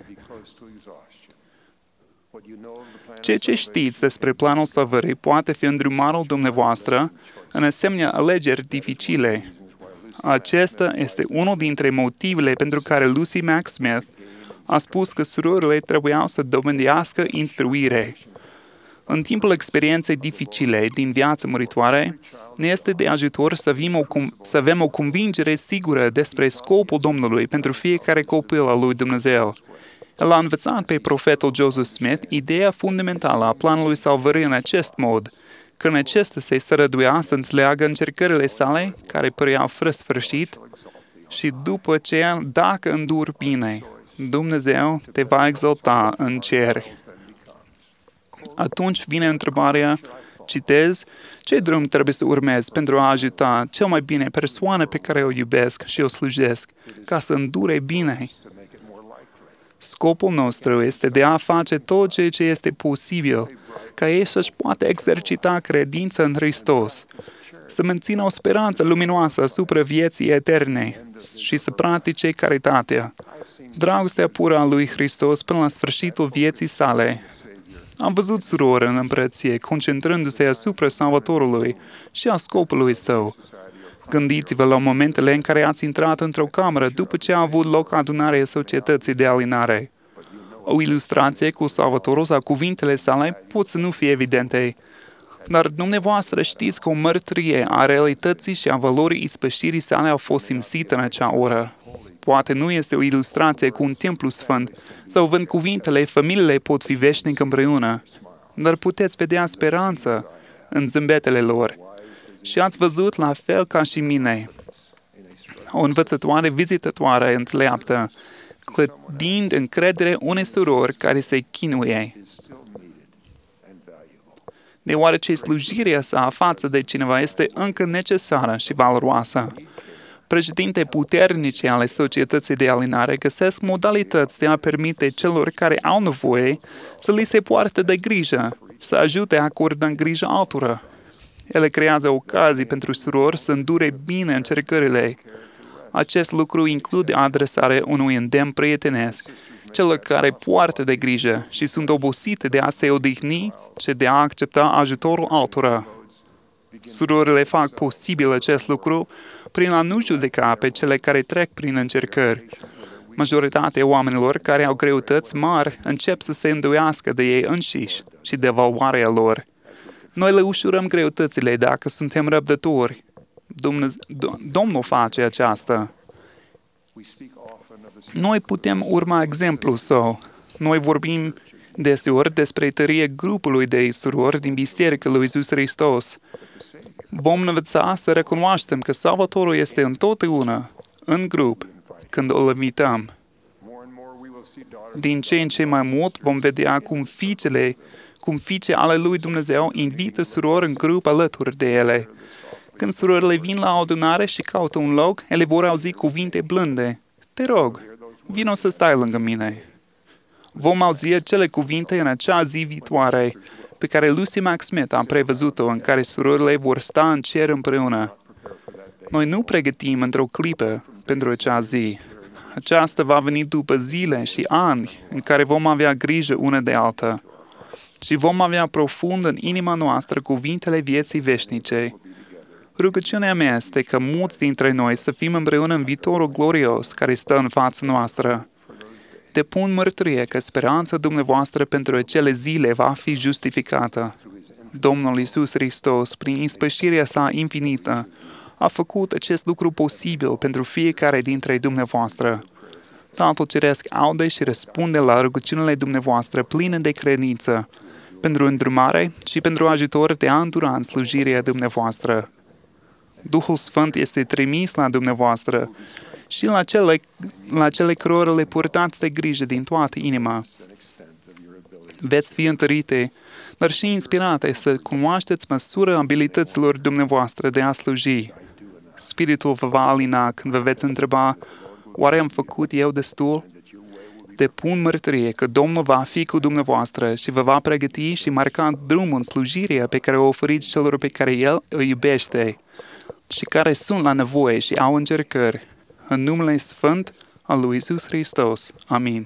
Ceea ce știți despre planul salvării poate fi îndrumarul dumneavoastră în asemenea alegeri dificile. Acesta este unul dintre motivele pentru care Lucy Mack Smith a spus că surorile trebuiau să dobândească instruire. În timpul experienței dificile din viața muritoare, ne este de ajutor să avem o convingere sigură despre scopul Domnului pentru fiecare copil al lui Dumnezeu. El a învățat pe profetul Joseph Smith ideea fundamentală a planului salvării în acest mod, când acesta se străduia să înțeleagă încercările sale, care păreau fără sfârșit, și după aceea, dacă înduri bine, Dumnezeu te va exalta în cer. Atunci vine întrebarea, citez, ce drum trebuie să urmez pentru a ajuta cel mai bine persoana pe care o iubesc și o slujesc, ca să îndure bine? Scopul nostru este de a face tot ceea ce este posibil, ca ei să-și poată exercita credința în Hristos, să mențină o speranță luminoasă asupra vieții eterne și să practice caritatea, dragostea pură a lui Hristos până la sfârșitul vieții sale. Am văzut surori în împărăție concentrându-se asupra Salvatorului și a scopului său. Gândiți-vă la momentele în care ați intrat într-o cameră după ce a avut loc adunarea societății de alinare. O ilustrație cu Salvatorul sau cuvintele sale pot să nu fie evidente, dar dumneavoastră știți că o mărturie a realității și a valorii ispășirii sale a fost simțită în acea oră. Poate nu este o ilustrație cu un templu sfânt, sau vând cuvintele, familiile pot fi veșnic împreună, dar puteți vedea speranță în zâmbetele lor. Și ați văzut la fel ca și mine, o învățătoare vizitătoare înțeleaptă, clădind încredere unei surori care se chinuie. Deoarece slujirea sa față de cineva este încă necesară și valoroasă. Președinte puternice ale societății de alinare găsesc modalități de a permite celor care au nevoie să li se poartă de grijă, să ajute acordând grijă altora. Ele creează ocazii pentru surori să îndure bine încercările. Acest lucru include adresarea unui îndemn prietenesc celor care poartă de grijă și sunt obosite de a se odihni și de a accepta ajutorul altora. Surorile fac posibil acest lucru prin a nu judeca pe cele care trec prin încercări. Majoritatea oamenilor care au greutăți mari încep să se îndoiască de ei înșiși și de valoarea lor. Noi le ușurăm greutățile dacă suntem răbdători. Domnul face aceasta. Noi putem urma exemplul său. Noi vorbim deseori despre tăria grupului de surori din Biserica lui Iisus Hristos. Vom învăța să recunoaștem că Salvatorul este întotdeauna în grup când îl invităm. Din ce în ce mai mult vom vedea cum fiice ale lui Dumnezeu invită surori în grup alături de ele. Când surorile vin la adunare și caută un loc, ele vor auzi cuvinte blânde. Te rog, vino să stai lângă mine. Vom auzi acele cuvinte în acea zi viitoare pe care Lucy Mack Smith a prevăzut-o, în care surorile vor sta în cer împreună. Noi nu pregătim într-o clipă pentru acea zi. Aceasta va veni după zile și ani în care vom avea grijă una de alta și vom avea profund în inima noastră cuvintele vieții veșnice. Rugăciunea mea este ca mulți dintre noi să fim împreună în viitorul glorios care stă în fața noastră. Depun mărturie că speranța dumneavoastră pentru acele zile va fi justificată. Domnul Iisus Hristos, prin ispășirea sa infinită, a făcut acest lucru posibil pentru fiecare dintre dumneavoastră. Tatăl Ceresc aude și răspunde la rugăciunile dumneavoastră pline de credință, pentru îndrumare și pentru ajutor de a îndura în slujirea dumneavoastră. Duhul Sfânt este trimis la dumneavoastră și la cele cărora le purtați de grijă din toată inima. Veți fi întărite, dar și inspirate să cunoașteți măsura abilităților dumneavoastră de a sluji. Spiritul vă va alina când vă veți întreba, oare am făcut eu destul? Depun mărturie că Domnul va fi cu dumneavoastră și vă va pregăti și marca drumul în slujirea pe care o oferiți celor pe care El îi iubește și care sunt la nevoie și au încercări. În numele Sfânt al lui Iisus Hristos. Amin.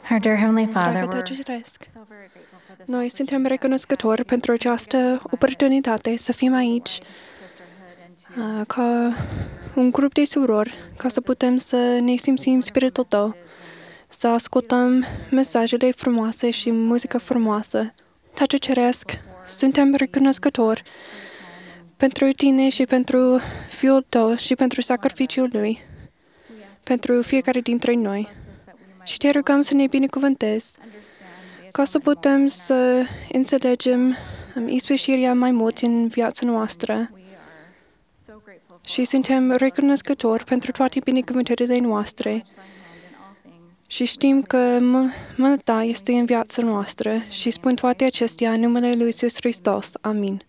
Our dear Heavenly Father, Dragă we're Tată Ceresc, noi suntem recunoscători pentru această oportunitate să fim aici ca un grup de surori, ca să putem să ne simțim spiritul Tău, să ascultăm mesajele frumoase și muzică frumoasă. Tată Ceresc, suntem recunoscători pentru Tine și pentru Fiul Tău și pentru sacrificiul Lui, pentru fiecare dintre noi. Și Te rugăm să ne binecuvântezi, ca să putem să înțelegem ispășirea mai mult în viața noastră. Și suntem recunoscători pentru toate binecuvântările noastre. Și știm că mâna Ta este în viața noastră și spun toate acestea în numele Lui Iisus Hristos. Amin.